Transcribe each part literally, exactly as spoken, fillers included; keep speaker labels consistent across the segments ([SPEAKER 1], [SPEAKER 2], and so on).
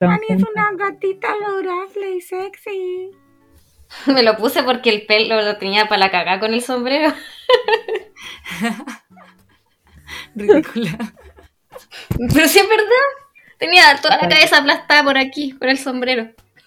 [SPEAKER 1] están
[SPEAKER 2] Ani es
[SPEAKER 1] juntas.
[SPEAKER 2] una gatita adorable y sexy.
[SPEAKER 3] Me lo puse porque el pelo lo tenía para la cagá con el sombrero.
[SPEAKER 2] Ridícula.
[SPEAKER 3] Pero sí es verdad. Tenía toda la cabeza aplastada por aquí, por el sombrero.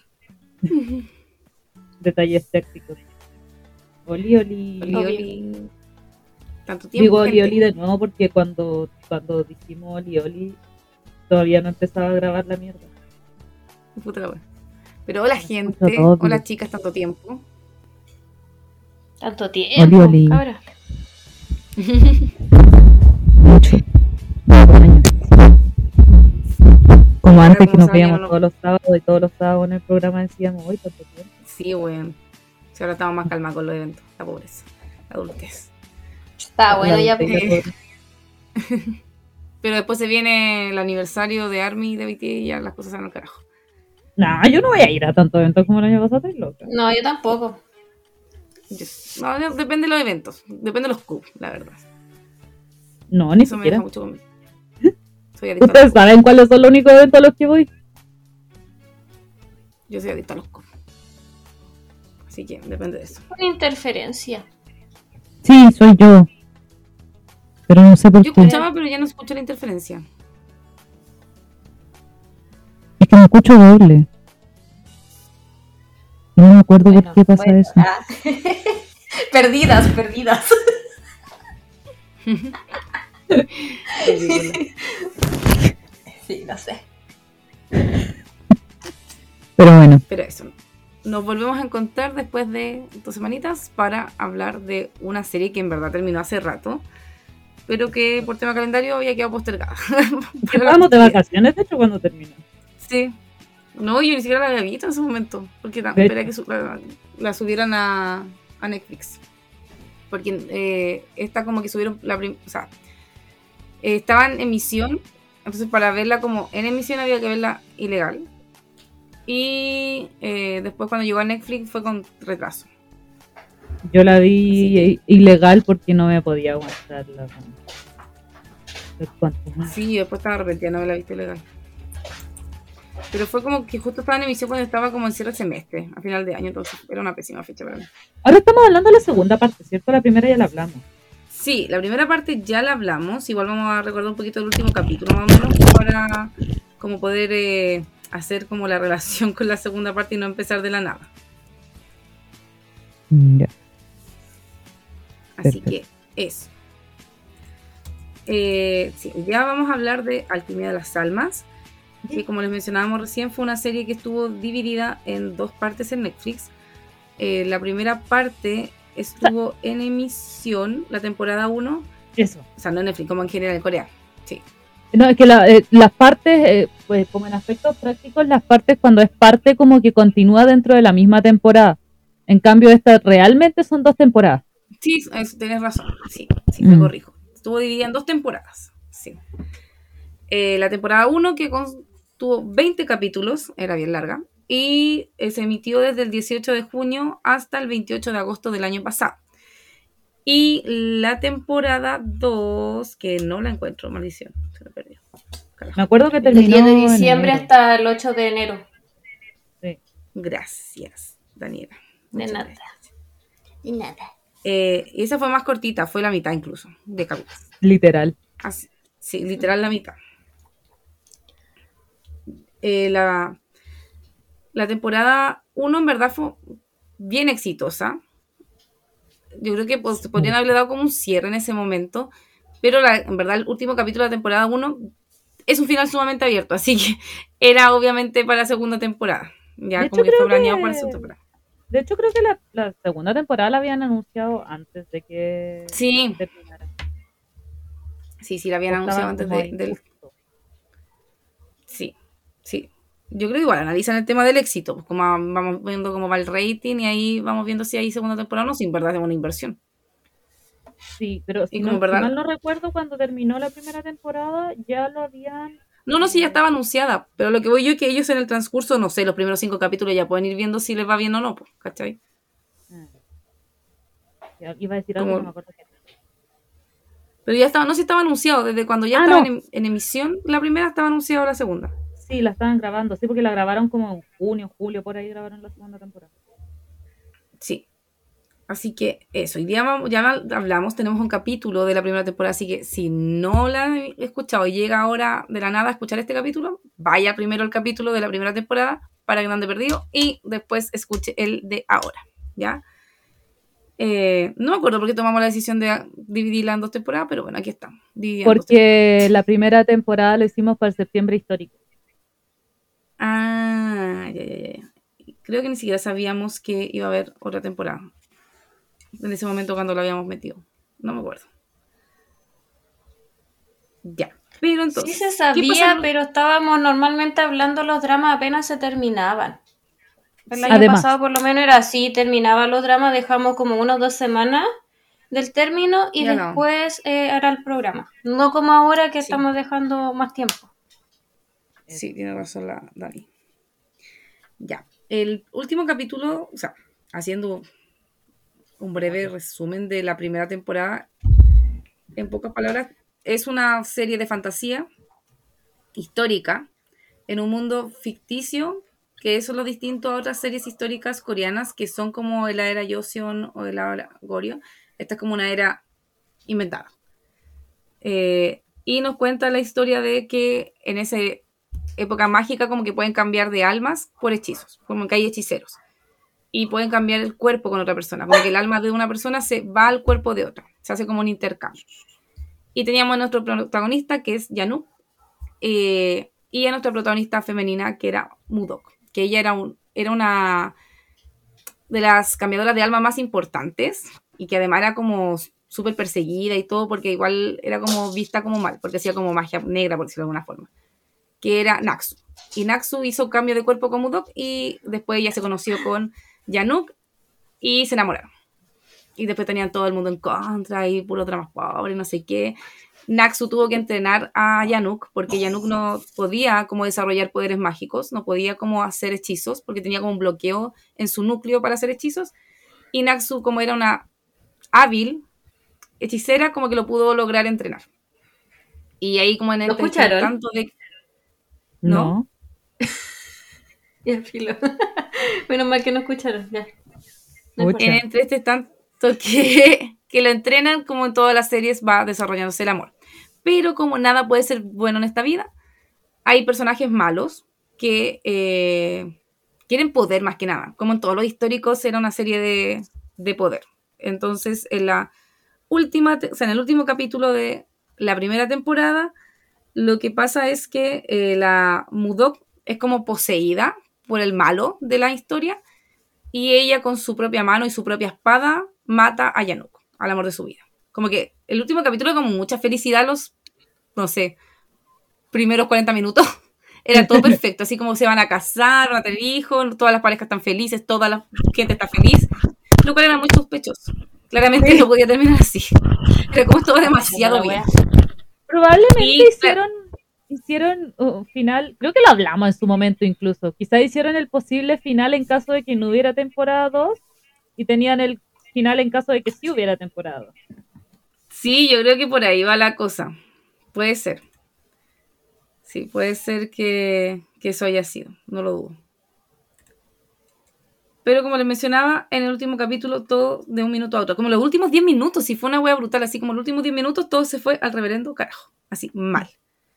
[SPEAKER 1] Detalles tácticos. Oli, oli.
[SPEAKER 2] Oli,
[SPEAKER 3] Obvio.
[SPEAKER 2] oli. Tanto tiempo,
[SPEAKER 1] Digo oli,
[SPEAKER 2] gente.
[SPEAKER 1] oli de nuevo porque cuando, cuando dijimos oli, oli, todavía no empezaba a grabar la mierda.
[SPEAKER 2] Puta la wea. Pero hola, gente.
[SPEAKER 1] todo,
[SPEAKER 2] Hola,
[SPEAKER 1] tío.
[SPEAKER 2] chicas, tanto tiempo.
[SPEAKER 3] Tanto tiempo,
[SPEAKER 1] Oli, oli.
[SPEAKER 3] cabra.
[SPEAKER 1] Mucho. Muchos años. Como
[SPEAKER 2] Ahora,
[SPEAKER 1] antes que
[SPEAKER 2] como
[SPEAKER 1] nos
[SPEAKER 2] saben,
[SPEAKER 1] veíamos
[SPEAKER 2] no-
[SPEAKER 1] todos los sábados y todos los sábados en el programa decíamos, hoy tanto tiempo.
[SPEAKER 2] Sí, weón. Si ahora estamos más calmados con los eventos. La pobreza. La adultez.
[SPEAKER 3] Está bueno, ya.
[SPEAKER 1] La-
[SPEAKER 2] Eh. Pero después se viene el aniversario de ARMY y de B T S y ya las cosas se van al carajo.
[SPEAKER 1] Nah, yo no voy a ir a tantos eventos como el año pasado, estoy loca.
[SPEAKER 3] No, yo tampoco.
[SPEAKER 2] Yo- No, no, depende de los eventos. Depende de los Q, la verdad.
[SPEAKER 1] No, ni
[SPEAKER 2] Eso me
[SPEAKER 1] siquiera.
[SPEAKER 2] deja mucho comer. Soy adicta a
[SPEAKER 1] ¿Ustedes
[SPEAKER 2] los Q.
[SPEAKER 1] saben cuáles son los únicos eventos a los que voy?
[SPEAKER 2] Yo soy adicta a los Q. Así que depende de eso.
[SPEAKER 3] Una interferencia.
[SPEAKER 1] Sí, soy yo. Pero no sé por
[SPEAKER 2] Yo
[SPEAKER 1] qué.
[SPEAKER 2] escuchaba, pero ya no escucho la interferencia.
[SPEAKER 1] Es que me escucho doble. Y no me acuerdo
[SPEAKER 3] Bueno,
[SPEAKER 1] por qué pasa
[SPEAKER 3] bueno,
[SPEAKER 1] eso.
[SPEAKER 3] ah. Perdidas, perdidas. Sí, no sé.
[SPEAKER 1] Pero bueno,
[SPEAKER 2] Pero eso. Nos volvemos a encontrar después de dos semanitas para hablar de una serie que en verdad terminó hace rato, pero que por tema calendario había quedado postergada. Para la
[SPEAKER 1] vamos de
[SPEAKER 2] posteridad.
[SPEAKER 1] vacaciones, de hecho, cuando termina.
[SPEAKER 2] Sí. No, yo ni siquiera la había visto en ese momento, porque ta-
[SPEAKER 1] De
[SPEAKER 2] esperé que su- la, la subieran a, a Netflix. Porque eh, esta como que subieron la prim- o sea, eh, estaba en emisión, entonces para verla como en emisión había que verla ilegal. Y eh, después cuando llegó a Netflix fue con retraso.
[SPEAKER 1] Yo la vi
[SPEAKER 2] Así
[SPEAKER 1] ilegal porque no me podía aguantar la... los cuantos más.
[SPEAKER 2] Sí, después estaba arrepentida, no me la viste ilegal. Pero fue como que justo estaba en emisión cuando estaba como en cierre de semestre, a final de año, entonces era una pésima fecha para mí.
[SPEAKER 1] Ahora estamos hablando de la segunda parte, ¿cierto? La primera ya la hablamos.
[SPEAKER 2] Sí, la primera parte ya la hablamos, igual vamos a recordar un poquito del último capítulo más o menos para como poder eh, hacer como la relación con la segunda parte y no empezar de la nada.
[SPEAKER 1] Mm, ya.
[SPEAKER 2] Así
[SPEAKER 1] Perfecto.
[SPEAKER 2] que eso. Eh, sí, ya vamos a hablar de Alquimia de las Almas, que como les mencionábamos recién fue una serie que estuvo dividida en dos partes en Netflix. Eh, la primera parte estuvo en emisión, la temporada uno,
[SPEAKER 1] Eso.
[SPEAKER 2] o sea, no en Netflix, como en general en Corea. Sí.
[SPEAKER 1] No, es que la- eh, las partes, eh, pues como en aspectos prácticos, las partes cuando es parte como que continúa dentro de la misma temporada. En cambio, esta realmente son dos temporadas.
[SPEAKER 2] Sí, eso, tenés razón. Sí, sí, me
[SPEAKER 1] Mm.
[SPEAKER 2] corrijo. Estuvo dividida en dos temporadas. Sí. Eh, la temporada uno, que con- tuvo veinte capítulos, era bien larga, y eh, se emitió desde el dieciocho de junio hasta el veintiocho de agosto del año pasado. Y la temporada dos, que no la encuentro, maldición, se me perdió. Carajo.
[SPEAKER 1] Me acuerdo que
[SPEAKER 3] Del
[SPEAKER 1] terminó
[SPEAKER 3] diez de
[SPEAKER 1] en
[SPEAKER 3] diciembre
[SPEAKER 1] enero.
[SPEAKER 3] hasta el ocho de enero.
[SPEAKER 1] Sí.
[SPEAKER 2] Gracias, Daniela.
[SPEAKER 3] De
[SPEAKER 2] Muchas
[SPEAKER 3] nada.
[SPEAKER 2] gracias.
[SPEAKER 3] De nada.
[SPEAKER 2] Eh, y esa fue más cortita, fue la mitad incluso, de capítulos.
[SPEAKER 1] Literal.
[SPEAKER 2] Así, sí, literal la mitad. Eh, la, la temporada uno en verdad fue bien exitosa. Yo creo que pues, podrían haberle dado como un cierre en ese momento, pero la, en verdad el último capítulo de la temporada uno es un final sumamente abierto, así que era obviamente para la segunda temporada. Ya
[SPEAKER 1] De
[SPEAKER 2] como
[SPEAKER 1] hecho,
[SPEAKER 2] que fue
[SPEAKER 1] creo
[SPEAKER 2] planeado
[SPEAKER 1] que-
[SPEAKER 2] para la segunda temporada.
[SPEAKER 1] De hecho, creo que la, la segunda temporada la habían anunciado antes de que
[SPEAKER 2] Sí,
[SPEAKER 1] terminara.
[SPEAKER 2] sí, sí, la habían anunciado
[SPEAKER 1] Estaban
[SPEAKER 2] antes
[SPEAKER 1] como
[SPEAKER 2] de,
[SPEAKER 1] ahí
[SPEAKER 2] del...
[SPEAKER 1] justo.
[SPEAKER 2] Sí, sí. Yo creo que igual analizan el tema del éxito, pues como vamos viendo cómo va el rating y ahí vamos viendo si hay segunda temporada o no, si en verdad es una inversión.
[SPEAKER 1] Sí, pero si,
[SPEAKER 2] Y
[SPEAKER 1] no,
[SPEAKER 2] como
[SPEAKER 1] si
[SPEAKER 2] verdad-
[SPEAKER 1] mal no recuerdo, cuando terminó la primera temporada ya lo habían...
[SPEAKER 2] No, no, sí, ya estaba anunciada, pero lo que voy yo es que ellos en el transcurso, no sé, los primeros cinco capítulos ya pueden ir viendo si les va bien o no, pues, ¿cachai?
[SPEAKER 1] Ah. Ya iba a decir algo,
[SPEAKER 2] Como-
[SPEAKER 1] no me acuerdo qué.
[SPEAKER 2] Pero ya estaba, no sé si estaba anunciado, desde cuando ya
[SPEAKER 1] Ah,
[SPEAKER 2] estaba
[SPEAKER 1] no.
[SPEAKER 2] en, en emisión, la primera estaba anunciada la segunda.
[SPEAKER 1] Sí, sí, la estaban grabando, sí, porque la grabaron como en junio, julio, por ahí grabaron la segunda temporada.
[SPEAKER 2] Sí. Así que eso, hoy día vamos- ya hablamos, tenemos un capítulo de la primera temporada, así que si no la han escuchado y llega ahora de la nada a escuchar este capítulo, vaya primero al capítulo de la primera temporada para que no ande perdido y después escuche el de ahora, ¿ya? Eh, no me acuerdo por qué tomamos la decisión de dividirla en dos temporadas, pero bueno, aquí estamos. dividida en dos temporadas.
[SPEAKER 1] Porque la primera temporada lo hicimos para el septiembre histórico.
[SPEAKER 2] Ah, ya, ya, ya, ya. Creo que ni siquiera sabíamos que iba a haber otra temporada. En ese momento cuando lo habíamos metido. No me acuerdo. Ya. Pero entonces,
[SPEAKER 3] Sí se
[SPEAKER 2] ¿qué
[SPEAKER 3] sabía,
[SPEAKER 2] pasa?
[SPEAKER 3] pero estábamos normalmente hablando los dramas apenas se terminaban. El
[SPEAKER 2] Sí.
[SPEAKER 3] año
[SPEAKER 1] Además,
[SPEAKER 3] pasado por lo menos era así, terminaban los dramas, dejamos como unas dos semanas del término y
[SPEAKER 2] Ya hablamos.
[SPEAKER 3] después eh, era el programa. No como ahora que
[SPEAKER 2] Sí.
[SPEAKER 3] estamos dejando más tiempo.
[SPEAKER 2] Sí, tiene razón la Dani. Ya. El último capítulo, o sea, haciendo un breve resumen de la primera temporada, en pocas palabras, es una serie de fantasía histórica en un mundo ficticio, que eso es lo distinto a otras series históricas coreanas que son como la era Joseon o la era Goryeo. Esta es como una era inventada. Eh, y nos cuenta la historia de que en esa época mágica como que pueden cambiar de almas por hechizos, como que hay hechiceros. Y pueden cambiar el cuerpo con otra persona, como que el alma de una persona se va al cuerpo de otra, se hace como un intercambio. Y teníamos a nuestro protagonista que es Yanuk, eh, y a nuestra protagonista femenina que era Mudok, que ella era, un, era una de las cambiadoras de alma más importantes y que además era como súper perseguida y todo porque igual era como vista como mal, porque hacía como magia negra, por decirlo de alguna forma, que era Naxu. Y Naxu hizo cambio de cuerpo con Mudok y después ella se conoció con Yanuk y se enamoraron. Y después tenían todo el mundo en contra y puro drama pobre, no sé qué. Naxu tuvo que entrenar a Yanuk porque Yanuk no podía como desarrollar poderes mágicos, no podía como hacer hechizos porque tenía como un bloqueo en su núcleo para hacer hechizos. Y Naxu, como era una hábil hechicera, como que lo pudo lograr entrenar. Y ahí como en
[SPEAKER 3] ¿Lo
[SPEAKER 2] este
[SPEAKER 3] escucharon?
[SPEAKER 2] tanto de...
[SPEAKER 1] ¿no?
[SPEAKER 2] ¿No?
[SPEAKER 3] Ya, filo. Menos mal que no escucharon, ya. No
[SPEAKER 1] Pucha.
[SPEAKER 2] En
[SPEAKER 3] importa.
[SPEAKER 2] entre este tanto que, que lo entrenan, como en todas las series, va desarrollándose el amor. Pero como nada puede ser bueno en esta vida, hay personajes malos que eh, quieren poder más que nada. Como en todos los históricos era una serie de, de poder. Entonces, en la última, o sea, en el último capítulo de la primera temporada, lo que pasa es que eh, la Mudok es como poseída por el malo de la historia y ella con su propia mano y su propia espada mata a Yanuk, al amor de su vida. Como que el último capítulo como mucha felicidad los, no sé, primeros cuarenta minutos. Era todo perfecto, así como se van a casar, van a tener hijos, todas las parejas están felices, toda la gente está feliz, lo cual era muy sospechoso. Claramente no podía terminar así. Era como todo demasiado bien.
[SPEAKER 1] Probablemente
[SPEAKER 2] Y,
[SPEAKER 1] hicieron hicieron un final, creo que lo hablamos en su momento incluso, quizá hicieron el posible final en caso de que no hubiera temporada dos y tenían el final en caso de que sí hubiera temporada dos.
[SPEAKER 2] Sí, yo creo que por ahí va la cosa. Puede ser. Sí, puede ser que, que eso haya sido, no lo dudo. Pero como les mencionaba, en el último capítulo todo de un minuto a otro. Como los últimos diez minutos, si fue una wea brutal, así como los últimos diez minutos todo se fue al reverendo carajo. Así, mal.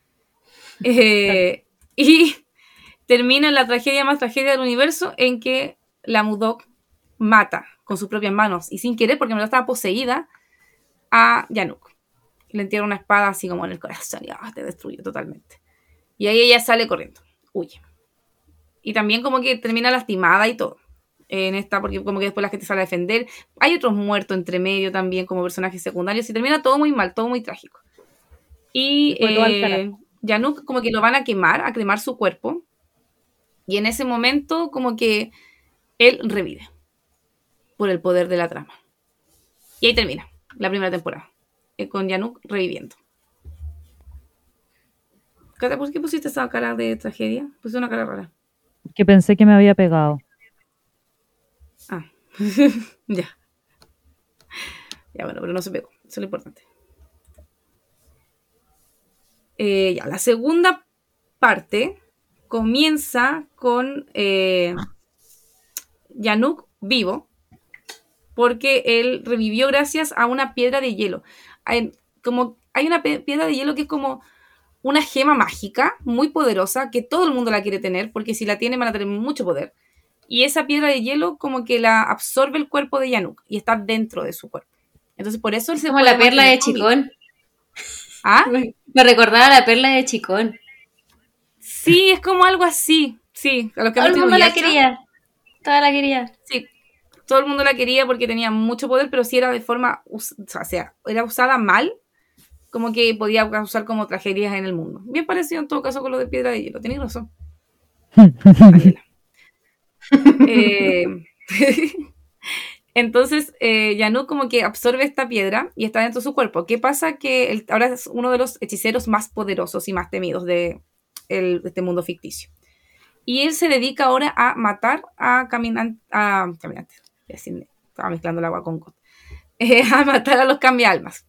[SPEAKER 2] Eh, y termina la tragedia más tragedia del universo en que la Mudok mata con sus propias manos y sin querer, porque no estaba poseída, a Yanuk. Le entierra una espada así como en el corazón y oh, te destruye totalmente. Y ahí ella sale corriendo, huye. Y también como que termina lastimada y todo. En esta, porque como que después la gente sale a defender. Hay otros muertos entre medio también como personajes secundarios y termina todo muy mal, todo muy trágico. Y eh, Yanuk como que lo van a quemar, a cremar su cuerpo. Y en ese momento como que él revive por el poder de la trama. Y ahí termina la primera temporada, eh, con Yanuk reviviendo. ¿Por qué pusiste esa cara de tragedia? Puse una cara rara.
[SPEAKER 1] Que pensé que me había pegado.
[SPEAKER 2] Ah, ya. Ya, bueno, pero no se pegó. Eso es lo importante. Eh, ya, la segunda parte comienza con eh, Yanuk vivo, porque él revivió gracias a una piedra de hielo. Hay, como, hay una pe- piedra de hielo que es como una gema mágica, muy poderosa, que todo el mundo la quiere tener, porque si la tiene van a tener mucho poder. Y esa piedra de hielo como que la absorbe el cuerpo de Yanuk y está dentro de su cuerpo. Entonces por eso él
[SPEAKER 3] Es
[SPEAKER 2] se
[SPEAKER 3] como
[SPEAKER 2] puede
[SPEAKER 3] la perla de
[SPEAKER 2] mantener con vida.
[SPEAKER 3] Chicón.
[SPEAKER 2] ¿Ah?
[SPEAKER 3] Me recordaba la perla de Chicón.
[SPEAKER 2] Sí, es como algo así. Sí, a los que
[SPEAKER 3] Todo
[SPEAKER 2] han
[SPEAKER 3] el
[SPEAKER 2] visto
[SPEAKER 3] mundo la
[SPEAKER 2] Inuyasha,
[SPEAKER 3] quería. Toda la quería.
[SPEAKER 2] sí, todo el mundo la quería porque tenía mucho poder, pero si era de forma, us- o sea, era usada mal, como que podía causar como tragedias en el mundo. Bien parecido en todo caso con lo de piedra de hielo. Tenéis razón, Daniela. Eh, entonces, eh, Yanuk como que absorbe esta piedra y está dentro de su cuerpo. ¿Qué pasa? Que él ahora es uno de los hechiceros más poderosos y más temidos de, el- de este mundo ficticio. Y él se dedica ahora a matar a, caminan- a caminantes. Ya sin- Estaba mezclando el agua con God. Eh, a matar a los cambialmas.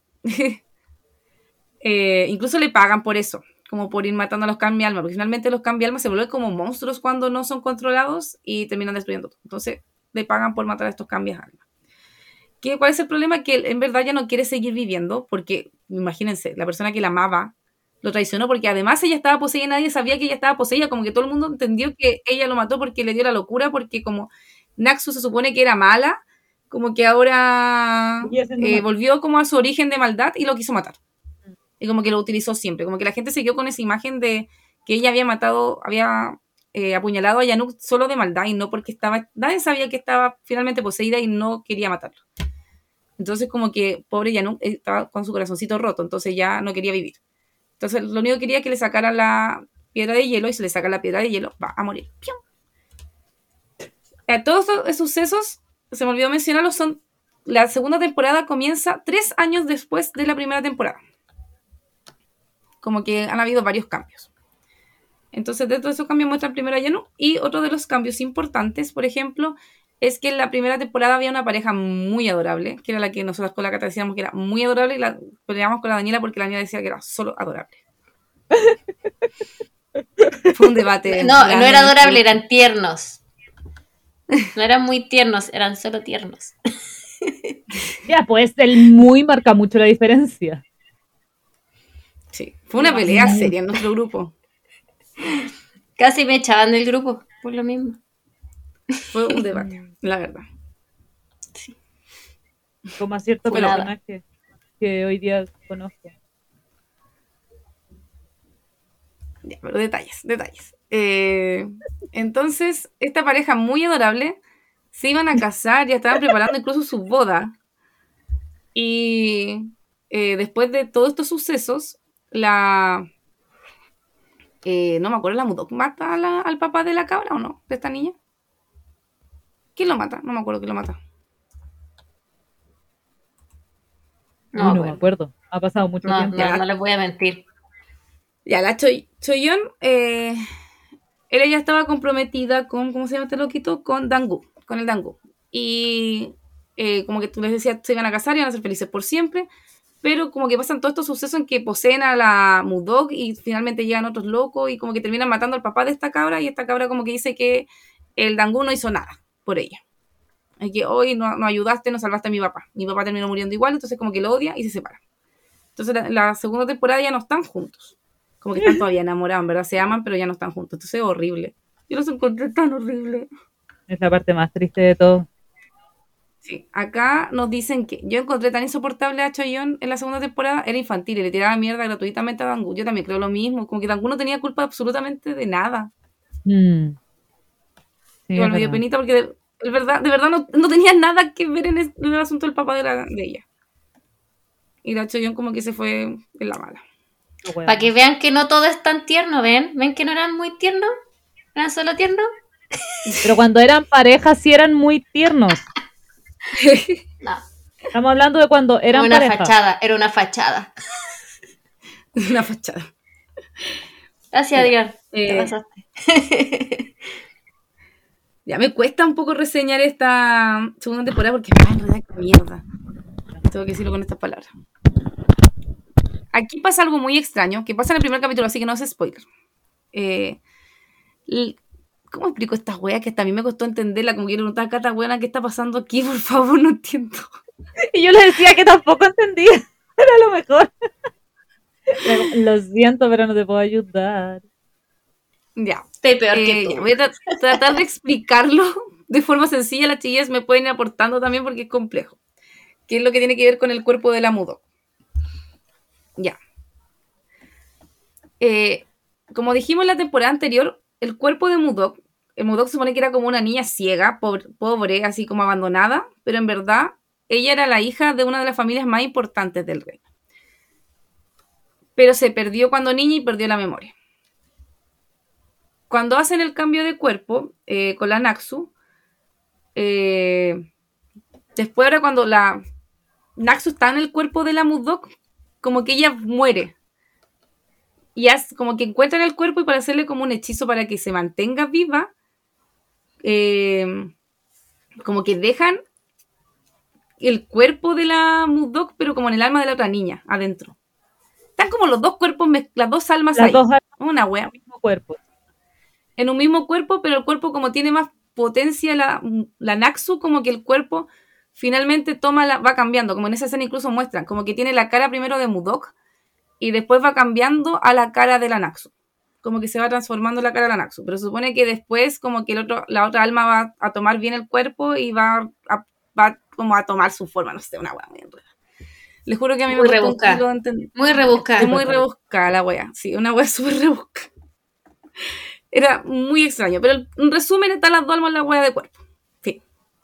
[SPEAKER 2] Eh, incluso le pagan por eso, como por ir matando a los cambialmas, porque finalmente los cambialmas se vuelven como monstruos cuando no son controlados y terminan destruyendo todo. Entonces le pagan por matar a estos cambialmas. ¿Qué, ¿Cuál es el problema? Que él en verdad ya no quiere seguir viviendo, porque imagínense, la persona que la amaba lo traicionó, porque además ella estaba poseída y nadie sabía que ella estaba poseída, como que todo el mundo entendió que ella lo mató porque le dio la locura, porque como Naxu se supone que era mala, como que ahora
[SPEAKER 1] Sigue siendo
[SPEAKER 2] eh,
[SPEAKER 1] mala.
[SPEAKER 2] volvió como a su origen de maldad y lo quiso matar. Y como que lo utilizó siempre, como que la gente siguió con esa imagen de que ella había matado, había eh, apuñalado a Yanuk solo de maldad y no porque estaba, nadie sabía que estaba finalmente poseída y no quería matarlo. Entonces como que pobre Yanuk estaba con su corazoncito roto, entonces ya no quería vivir. Entonces lo único que quería es que le sacaran la piedra de hielo y si le sacan la piedra de hielo va a morir. ¡Pium! Eh, todos estos sucesos, se me olvidó mencionarlos, son la segunda temporada comienza tres años después de la primera temporada. Como que han habido varios cambios. Entonces, dentro de esos cambios muestra primero a Yanuk. Y otro de los cambios importantes, por ejemplo, es que en la primera temporada había una pareja muy adorable, que era la que nosotros con la Cata decíamos que era muy adorable, y la peleábamos con la Daniela porque la Daniela decía que era solo adorable. Fue un debate.
[SPEAKER 3] No, no
[SPEAKER 2] grande
[SPEAKER 3] era
[SPEAKER 2] en el
[SPEAKER 3] adorable,
[SPEAKER 2] grupo.
[SPEAKER 3] eran tiernos. No eran muy tiernos, eran solo tiernos.
[SPEAKER 1] Ya, pues el muy marca mucho la diferencia.
[SPEAKER 2] Sí, fue una pelea seria en nuestro grupo.
[SPEAKER 3] Casi me echaban del grupo, por lo mismo.
[SPEAKER 2] Fue un debate, la verdad.
[SPEAKER 1] Como a cierto
[SPEAKER 3] Funada.
[SPEAKER 1] personaje que hoy día conozco.
[SPEAKER 2] Ya, pero detalles, detalles. Eh, entonces, esta pareja muy adorable se iban a casar, ya estaban preparando incluso su boda. Y eh, después de todos estos sucesos, la... eh, no me acuerdo, la Mudok mata a la- al papá de la cabra o no, de esta niña. ¿Quién lo mata? No me acuerdo quién lo mata.
[SPEAKER 1] Uy,
[SPEAKER 3] No,
[SPEAKER 1] no me
[SPEAKER 3] bueno.
[SPEAKER 1] acuerdo. Ha pasado mucho
[SPEAKER 3] No,
[SPEAKER 1] tiempo.
[SPEAKER 3] no, no les voy a mentir.
[SPEAKER 2] Ya, la Choi- Choyeon, eh, ella ya estaba comprometida con, ¿cómo se llama este loquito? Con Dangu, con el Dangu. Y eh, como que tú les decías, se iban a casar y iban a ser felices por siempre, pero como que pasan todos estos sucesos en que poseen a la Mudok y finalmente llegan otros locos y como que terminan matando al papá de esta cabra y esta cabra como que dice que el Dangu no hizo nada por ella. Y que hoy no, no ayudaste, no salvaste a mi papá. Mi papá terminó muriendo igual, entonces como que lo odia y se separan. Entonces la, la segunda temporada ya no están juntos. Como que están todavía enamorados, en verdad se aman, pero ya no están juntos. Entonces es horrible. Yo los encontré tan horrible.
[SPEAKER 1] Es la parte más triste de todo.
[SPEAKER 2] Sí, acá nos dicen que yo encontré tan insoportable a Choyeon en la segunda temporada, era infantil y le tiraba mierda gratuitamente a Dangu. Yo también creo lo mismo, como que Dangu no tenía culpa absolutamente de nada.
[SPEAKER 1] Mm. Sí,
[SPEAKER 2] Igual
[SPEAKER 1] es
[SPEAKER 2] me dio
[SPEAKER 1] verdad.
[SPEAKER 2] penita porque de, de verdad, de verdad no, no tenía nada que ver en, es- en el asunto del papá de, la, de ella. Y la Choyeon como que se fue en la mala.
[SPEAKER 1] Qué hueá.
[SPEAKER 3] Para que vean que no todo es tan tierno, ¿ven? ¿Ven que no eran muy tiernos? ¿Eran solo tiernos?
[SPEAKER 1] Pero cuando eran parejas sí eran muy tiernos.
[SPEAKER 3] No,
[SPEAKER 1] Estamos hablando de cuando
[SPEAKER 3] era
[SPEAKER 1] eran
[SPEAKER 3] una
[SPEAKER 1] parejas.
[SPEAKER 3] fachada, era una fachada.
[SPEAKER 2] Una fachada.
[SPEAKER 3] Gracias, Adrián.
[SPEAKER 2] Eh,
[SPEAKER 3] Te pasaste.
[SPEAKER 2] Ya me cuesta un poco reseñar esta segunda temporada porque me va a enredar con mierda. Tengo que decirlo con estas palabras. Aquí pasa algo muy extraño, que pasa en el primer capítulo, así que no es spoiler. Eh, L- ¿Cómo explico estas weas que hasta a mí me costó entenderla? Como que le preguntaba a Cata, weona, ¿qué está pasando aquí? Por favor, no entiendo.
[SPEAKER 1] Y yo le decía que tampoco entendía. Era lo mejor. Era como, lo siento, pero no te puedo ayudar.
[SPEAKER 2] Ya.
[SPEAKER 3] Estoy peor que
[SPEAKER 2] Eh,
[SPEAKER 3] tú.
[SPEAKER 2] ya, voy a tra- tratar de explicarlo de forma sencilla. Las chillas me pueden ir aportando también porque es complejo. ¿Qué es lo que tiene que ver con el cuerpo de la Mudok? Ya. Eh, como dijimos en la temporada anterior, el cuerpo de Mudok, el Mudok se supone que era como una niña ciega, pobre, pobre, así como abandonada, pero en verdad ella era la hija de una de las familias más importantes del reino. Pero se perdió cuando niña y perdió la memoria. Cuando hacen el cambio de cuerpo eh, con la Naxu, eh, después ahora cuando la Naxu está en el cuerpo de la Mudok, como que ella muere. Y es como que encuentran el cuerpo y para hacerle como un hechizo para que se mantenga viva, eh, como que dejan el cuerpo de la Mudok, pero como en el alma de la otra niña, adentro. Están como los dos cuerpos, las dos almas
[SPEAKER 1] Las
[SPEAKER 2] ahí.
[SPEAKER 1] dos almas
[SPEAKER 2] Una wea.
[SPEAKER 1] en el mismo cuerpo.
[SPEAKER 2] En un mismo cuerpo, pero el cuerpo como tiene más potencia la, la Naxu, como que el cuerpo finalmente toma la, va cambiando, como en esa escena incluso muestran, como que tiene la cara primero de Mudok y después va cambiando a la cara de la Naxu. Como que se va transformando la cara de la Naxu, pero se supone que después como que el otro, la otra alma va a tomar bien el cuerpo y va a, va como a tomar su forma, no sé, una wea muy enredada. Les juro que a mí
[SPEAKER 3] Muy
[SPEAKER 2] me costó
[SPEAKER 3] rebuscada.
[SPEAKER 2] un kilo de entender.
[SPEAKER 3] Muy rebuscada.
[SPEAKER 2] Es muy rebuscada la wea, sí, una wea súper rebuscada. Era muy extraño, pero en resumen están las dos almas en la wea de cuerpo. Sí.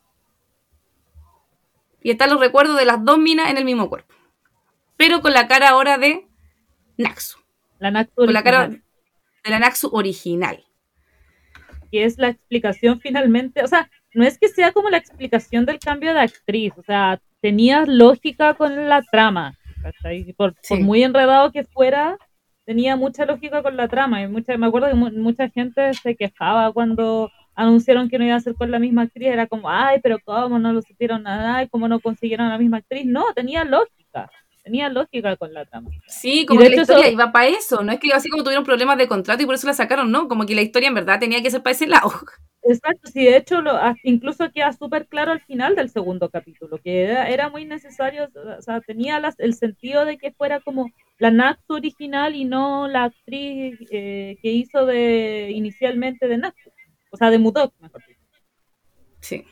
[SPEAKER 2] Y están los recuerdos de las dos minas en el mismo cuerpo. Pero con la cara ahora de Naxu.
[SPEAKER 1] La Naxu
[SPEAKER 2] Con la cara
[SPEAKER 1] original,
[SPEAKER 2] de la Naxu original.
[SPEAKER 1] que es la explicación finalmente, o sea, no es que sea como la explicación del cambio de actriz, o sea, tenía lógica con la trama, ¿cachai? Por,
[SPEAKER 2] Sí.
[SPEAKER 1] por muy enredado que fuera, tenía mucha lógica con la trama, y mucha, me acuerdo que mu- mucha gente se quejaba cuando anunciaron que no iba a ser con la misma actriz, era como, ay, pero ¿cómo no lo supieron nada? ¿Y cómo no consiguieron a la misma actriz? No, tenía lógica, tenía lógica con la trama.
[SPEAKER 2] Sí,
[SPEAKER 1] Y
[SPEAKER 2] como
[SPEAKER 1] de
[SPEAKER 2] que la
[SPEAKER 1] hecho
[SPEAKER 2] historia
[SPEAKER 1] eso,
[SPEAKER 2] iba para eso. No es que así como tuvieron problemas de contrato y por eso la sacaron, no. Como que la historia en verdad tenía que ser para ese lado.
[SPEAKER 1] exacto, sí, de hecho, lo, a- incluso queda súper claro al final del segundo capítulo, que era, era muy necesario, o sea, tenía las- el sentido de que fuera como la Natsu original y no la actriz eh, que hizo de inicialmente de Natsu, o sea, de Mudok, mejor dicho.
[SPEAKER 2] Sí.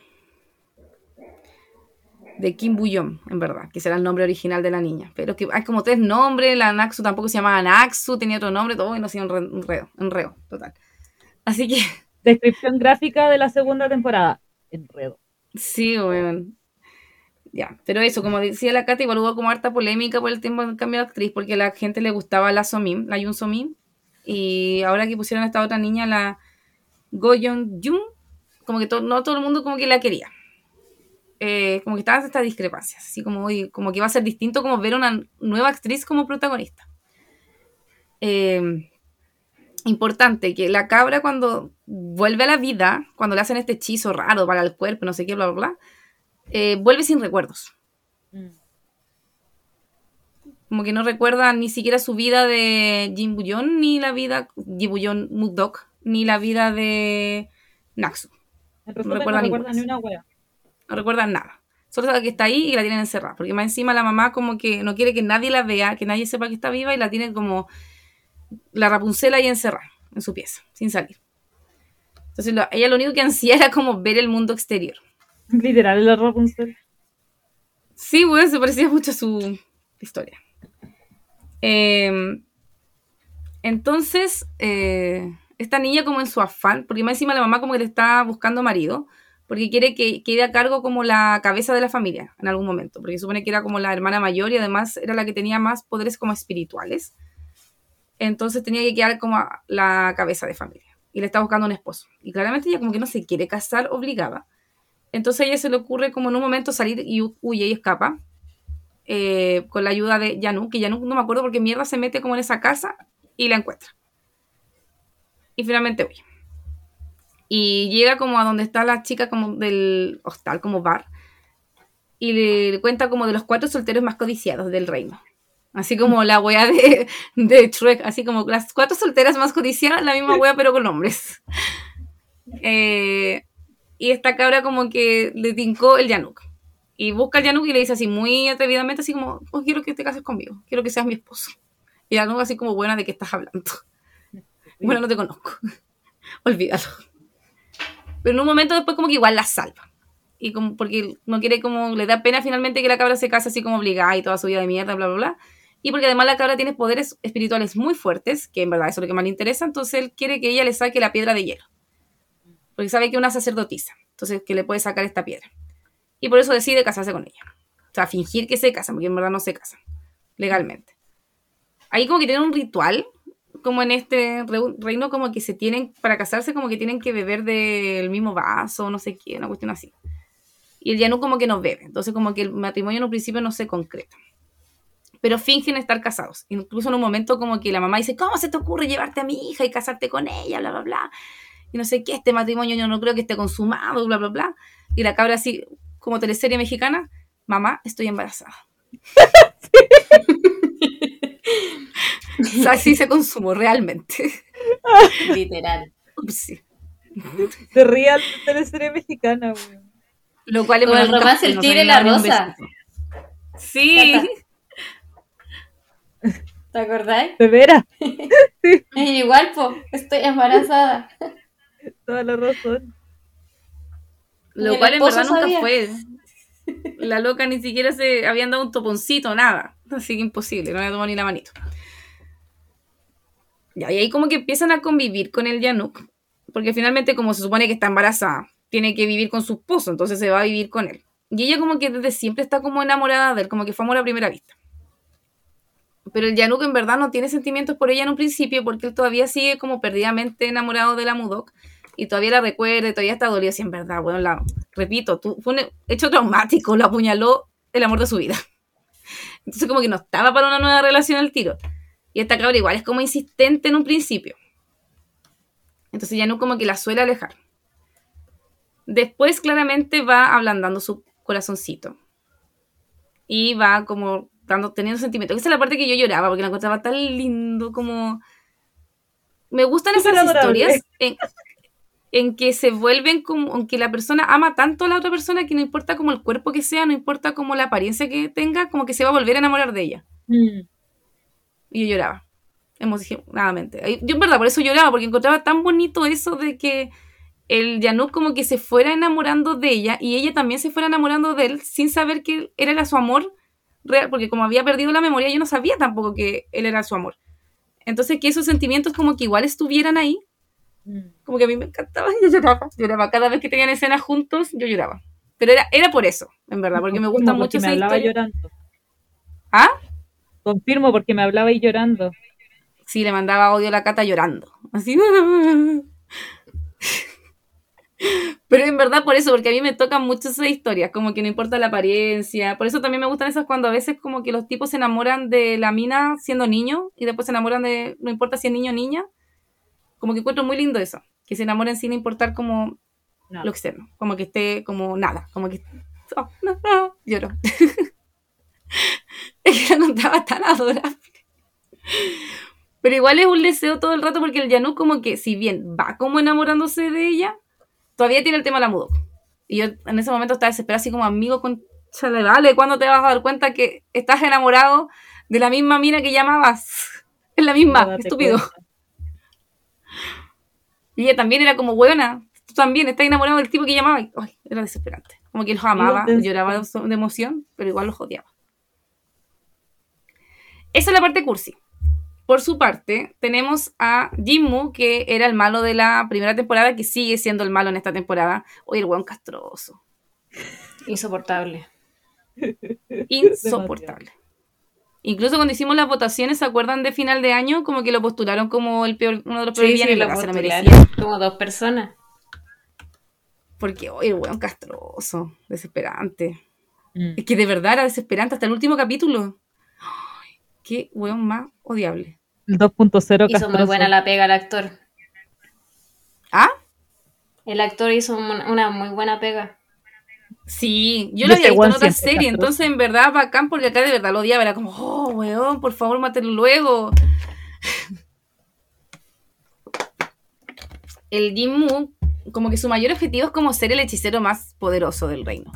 [SPEAKER 2] De Kim Buyon, en verdad, que será el nombre original de la niña. Pero que hay como tres nombres, la Naxu tampoco se llamaba Naxu, tenía otro nombre, todo, y no hacía un re- un reo, enreo, total. Así que,
[SPEAKER 1] Descripción gráfica de la segunda temporada, enredo.
[SPEAKER 2] sí, weón. Ya, pero eso, como decía la Cata, igual hubo como harta polémica por el tiempo del cambio de actriz, porque a la gente le gustaba la Somim, la Yun Somim, y ahora que pusieron a esta otra niña, la Go Yeon Jung, como que to- no todo el mundo como que la quería. Eh, como que estaban estas discrepancias, así como, oye, como que va a ser distinto como ver una nueva actriz como protagonista. Eh, importante, que la cabra cuando vuelve a la vida, cuando le hacen este hechizo raro para el cuerpo, no sé qué, bla, bla, bla, eh, vuelve sin recuerdos.
[SPEAKER 1] Mm.
[SPEAKER 2] Como que no recuerda ni siquiera su vida de Jin Buyon, ni la vida, Jin Buyon Mudok, ni la vida de Naxu.
[SPEAKER 1] En
[SPEAKER 2] No
[SPEAKER 1] resumen,
[SPEAKER 2] recuerda
[SPEAKER 1] no
[SPEAKER 2] ninguna.
[SPEAKER 1] recuerda ni una wea.
[SPEAKER 2] No recuerda nada. Solo sabe que está ahí y la tienen encerrada. Porque más encima la mamá como que no quiere que nadie la vea, que nadie sepa que está viva y la tiene como la Rapunzel ahí encerrada en su pieza, sin salir. Entonces lo, ella lo único que ansía era como ver el mundo exterior.
[SPEAKER 1] Literal, la Rapunzel.
[SPEAKER 2] Sí, bueno, se parecía mucho a su historia. Eh, entonces, eh, esta niña como en su afán, porque más encima la mamá como que le está buscando marido, porque quiere que quede a cargo como la cabeza de la familia en algún momento, porque supone que era como la hermana mayor y además era la que tenía más poderes como espirituales. Entonces tenía que quedar como la cabeza de familia. Y le está buscando un esposo. Y claramente ella como que no se quiere casar obligada. Entonces a ella se le ocurre como en un momento salir y huye y escapa. Eh, con la ayuda de Yanuk, que Yanuk no me acuerdo porque mierda se mete como en esa casa y la encuentra. Y finalmente huye. Y llega como a donde está la chica como del hostal, como bar. Y le, le cuenta como de los cuatro solteros más codiciados del reino. Así como la wea de, de Shrek, así como las cuatro solteras más codiciadas, la misma wea pero con hombres. Eh, y esta cabra como que le tincó el Yanuk. Y busca al Yanuk y le dice así muy atrevidamente, así como, oh, quiero que te cases conmigo, quiero que seas mi esposo. Y Yanuk así como, buena, ¿de qué estás hablando? Bueno, no te conozco. Olvídalo. Pero en un momento después como que igual la salva. Y como porque no quiere como, le da pena finalmente que la cabra se case así como obligada y toda su vida de mierda, bla, bla, bla. Y porque además la cabra tiene poderes espirituales muy fuertes, que en verdad eso es lo que más le interesa, entonces él quiere que ella le saque la piedra de hielo. Porque sabe que es una sacerdotisa, entonces que le puede sacar esta piedra. Y por eso decide casarse con ella. O sea, fingir que se casan, porque en verdad no se casan, legalmente. Ahí como que tienen un ritual, como en este reino, como que se tienen, para casarse, como que tienen que beber del mismo vaso, no sé qué, una cuestión así. Y el Yanuk como que no bebe, entonces como que el matrimonio en un principio no se concreta. Pero fingen estar casados. Incluso en un momento como que la mamá dice, ¿cómo se te ocurre llevarte a mi hija y casarte con ella? Bla, bla, bla. Y no sé qué, este matrimonio yo no creo que esté consumado, bla, bla, bla. Y la cabra así, como teleserie mexicana, mamá, estoy embarazada. O sea, así se consumó realmente.
[SPEAKER 3] Literal.
[SPEAKER 2] Sí.
[SPEAKER 1] De real teleserie mexicana, güey.
[SPEAKER 2] Lo cual
[SPEAKER 3] Como el
[SPEAKER 2] nunca-
[SPEAKER 3] romance El
[SPEAKER 2] no
[SPEAKER 3] tigre y
[SPEAKER 2] sabía
[SPEAKER 3] la
[SPEAKER 2] ni un
[SPEAKER 3] rosa.
[SPEAKER 2] besito. Sí.
[SPEAKER 3] ¿Te acordáis?
[SPEAKER 1] ¿De veras?
[SPEAKER 3] Igual, po, estoy embarazada.
[SPEAKER 1] Toda la razón.
[SPEAKER 3] Ni
[SPEAKER 2] Lo
[SPEAKER 3] el
[SPEAKER 2] cual en
[SPEAKER 3] esposo
[SPEAKER 2] verdad nunca
[SPEAKER 3] sabía.
[SPEAKER 2] fue. La loca ni siquiera se habían dado un toponcito, nada. Así que imposible, no le tomó ni la manito. Ya, y ahí como que empiezan a convivir con el Yanuk, porque finalmente como se supone que está embarazada, tiene que vivir con su esposo, entonces se va a vivir con él. Y ella como que desde siempre está como enamorada de él, como que fue amor a primera vista. Pero el Yanuk en verdad no tiene sentimientos por ella en un principio, porque él todavía sigue como perdidamente enamorado de la Mudok, y todavía la recuerda, y todavía está dolido, si en verdad, bueno, la, repito, tú, fue un hecho traumático, lo apuñaló el amor de su vida. Entonces como que no estaba para una nueva relación al tiro. Y esta cabra igual es como insistente en un principio. Entonces Yanuk como que la suele alejar. Después claramente va ablandando su corazoncito. Y va como dando, teniendo sentimientos. Esa es la parte que yo lloraba porque la encontraba tan lindo como... Me gustan
[SPEAKER 1] Súper
[SPEAKER 2] esas
[SPEAKER 1] adorable.
[SPEAKER 2] historias en, en que se vuelven como... Aunque la persona ama tanto a la otra persona que no importa como el cuerpo que sea, no importa como la apariencia que tenga, como que se va a volver a enamorar de ella.
[SPEAKER 1] Mm.
[SPEAKER 2] Y yo lloraba. Emocionadamente. Yo en verdad por eso lloraba, porque encontraba tan bonito eso de que el Yanuk como que se fuera enamorando de ella y ella también se fuera enamorando de él sin saber que él era su amor real, porque como había perdido la memoria yo no sabía tampoco que él era su amor. Entonces que esos sentimientos como que igual estuvieran ahí,
[SPEAKER 1] Mm.
[SPEAKER 2] como que a mí me encantaba, yo lloraba, lloraba cada vez que tenían escenas juntos, yo lloraba. Pero era, era por eso, en verdad, porque me gusta
[SPEAKER 1] Confirmo,
[SPEAKER 2] mucho
[SPEAKER 1] porque me
[SPEAKER 2] esa
[SPEAKER 1] hablaba
[SPEAKER 2] historia.
[SPEAKER 1] llorando.
[SPEAKER 2] ¿Ah?
[SPEAKER 1] Confirmo porque me hablaba y llorando.
[SPEAKER 2] Sí, le mandaba audio a la Cata llorando. Así. Pero en verdad por eso, porque a mí me tocan mucho esas historias, como que no importa la apariencia. Por eso también me gustan esas cuando a veces como que los tipos se enamoran de la mina siendo niño y después se enamoran de, no importa si es niño o niña. Como que encuentro muy lindo eso, que se enamoren sin importar como
[SPEAKER 1] No.
[SPEAKER 2] lo externo, como que esté como nada, como que... Oh, no, no, lloro. Es que la contaba tan adorable. Pero igual es un deseo todo el rato porque el Yanuk como que, si bien va como enamorándose de ella, todavía tiene el tema de la Mudok. Y yo en ese momento estaba desesperada así como amigo con chale, vale, ¿cuándo te vas a dar cuenta que estás enamorado de la misma mina que llamabas? Es la misma,
[SPEAKER 1] No date
[SPEAKER 2] estúpido.
[SPEAKER 1] cuenta.
[SPEAKER 2] Y ella también era como, buena, tú también estás enamorado del tipo que llamaba. Ay, era desesperante. Como que los amaba,
[SPEAKER 1] Digo,
[SPEAKER 2] lloraba de, de emoción, pero igual los odiaba. Esa es la parte cursi. Por su parte, tenemos a Jinmu, que era el malo de la primera temporada, que sigue siendo el malo en esta temporada. Oye, el weón castroso.
[SPEAKER 3] Insoportable.
[SPEAKER 2] Insoportable. Incluso cuando hicimos las votaciones, ¿se acuerdan de final de año? Como que lo postularon como el peor, uno de los peores
[SPEAKER 3] Sí, sí,
[SPEAKER 2] villanos,
[SPEAKER 3] lo
[SPEAKER 2] verdad, se lo
[SPEAKER 3] postularon.
[SPEAKER 2] merecía.
[SPEAKER 3] Como dos personas.
[SPEAKER 2] Porque, oye, el weón castroso, desesperante.
[SPEAKER 1] Mm.
[SPEAKER 2] Es que de verdad era desesperante hasta el último capítulo. Ay, qué weón más odiable.
[SPEAKER 1] El dos punto cero
[SPEAKER 3] Hizo muy buena la pega el actor.
[SPEAKER 2] ¿Ah?
[SPEAKER 3] El actor hizo una, una muy buena pega.
[SPEAKER 2] Sí, yo
[SPEAKER 1] Y
[SPEAKER 2] lo
[SPEAKER 1] ese
[SPEAKER 2] había visto en
[SPEAKER 1] weón
[SPEAKER 2] otra
[SPEAKER 1] siempre
[SPEAKER 2] serie,
[SPEAKER 1] castroso.
[SPEAKER 2] entonces en verdad bacán porque acá de verdad lo odiaba, era como, oh, weón, por favor, mátelo luego. El Jinmu, como que su mayor objetivo es como ser el hechicero más poderoso del reino.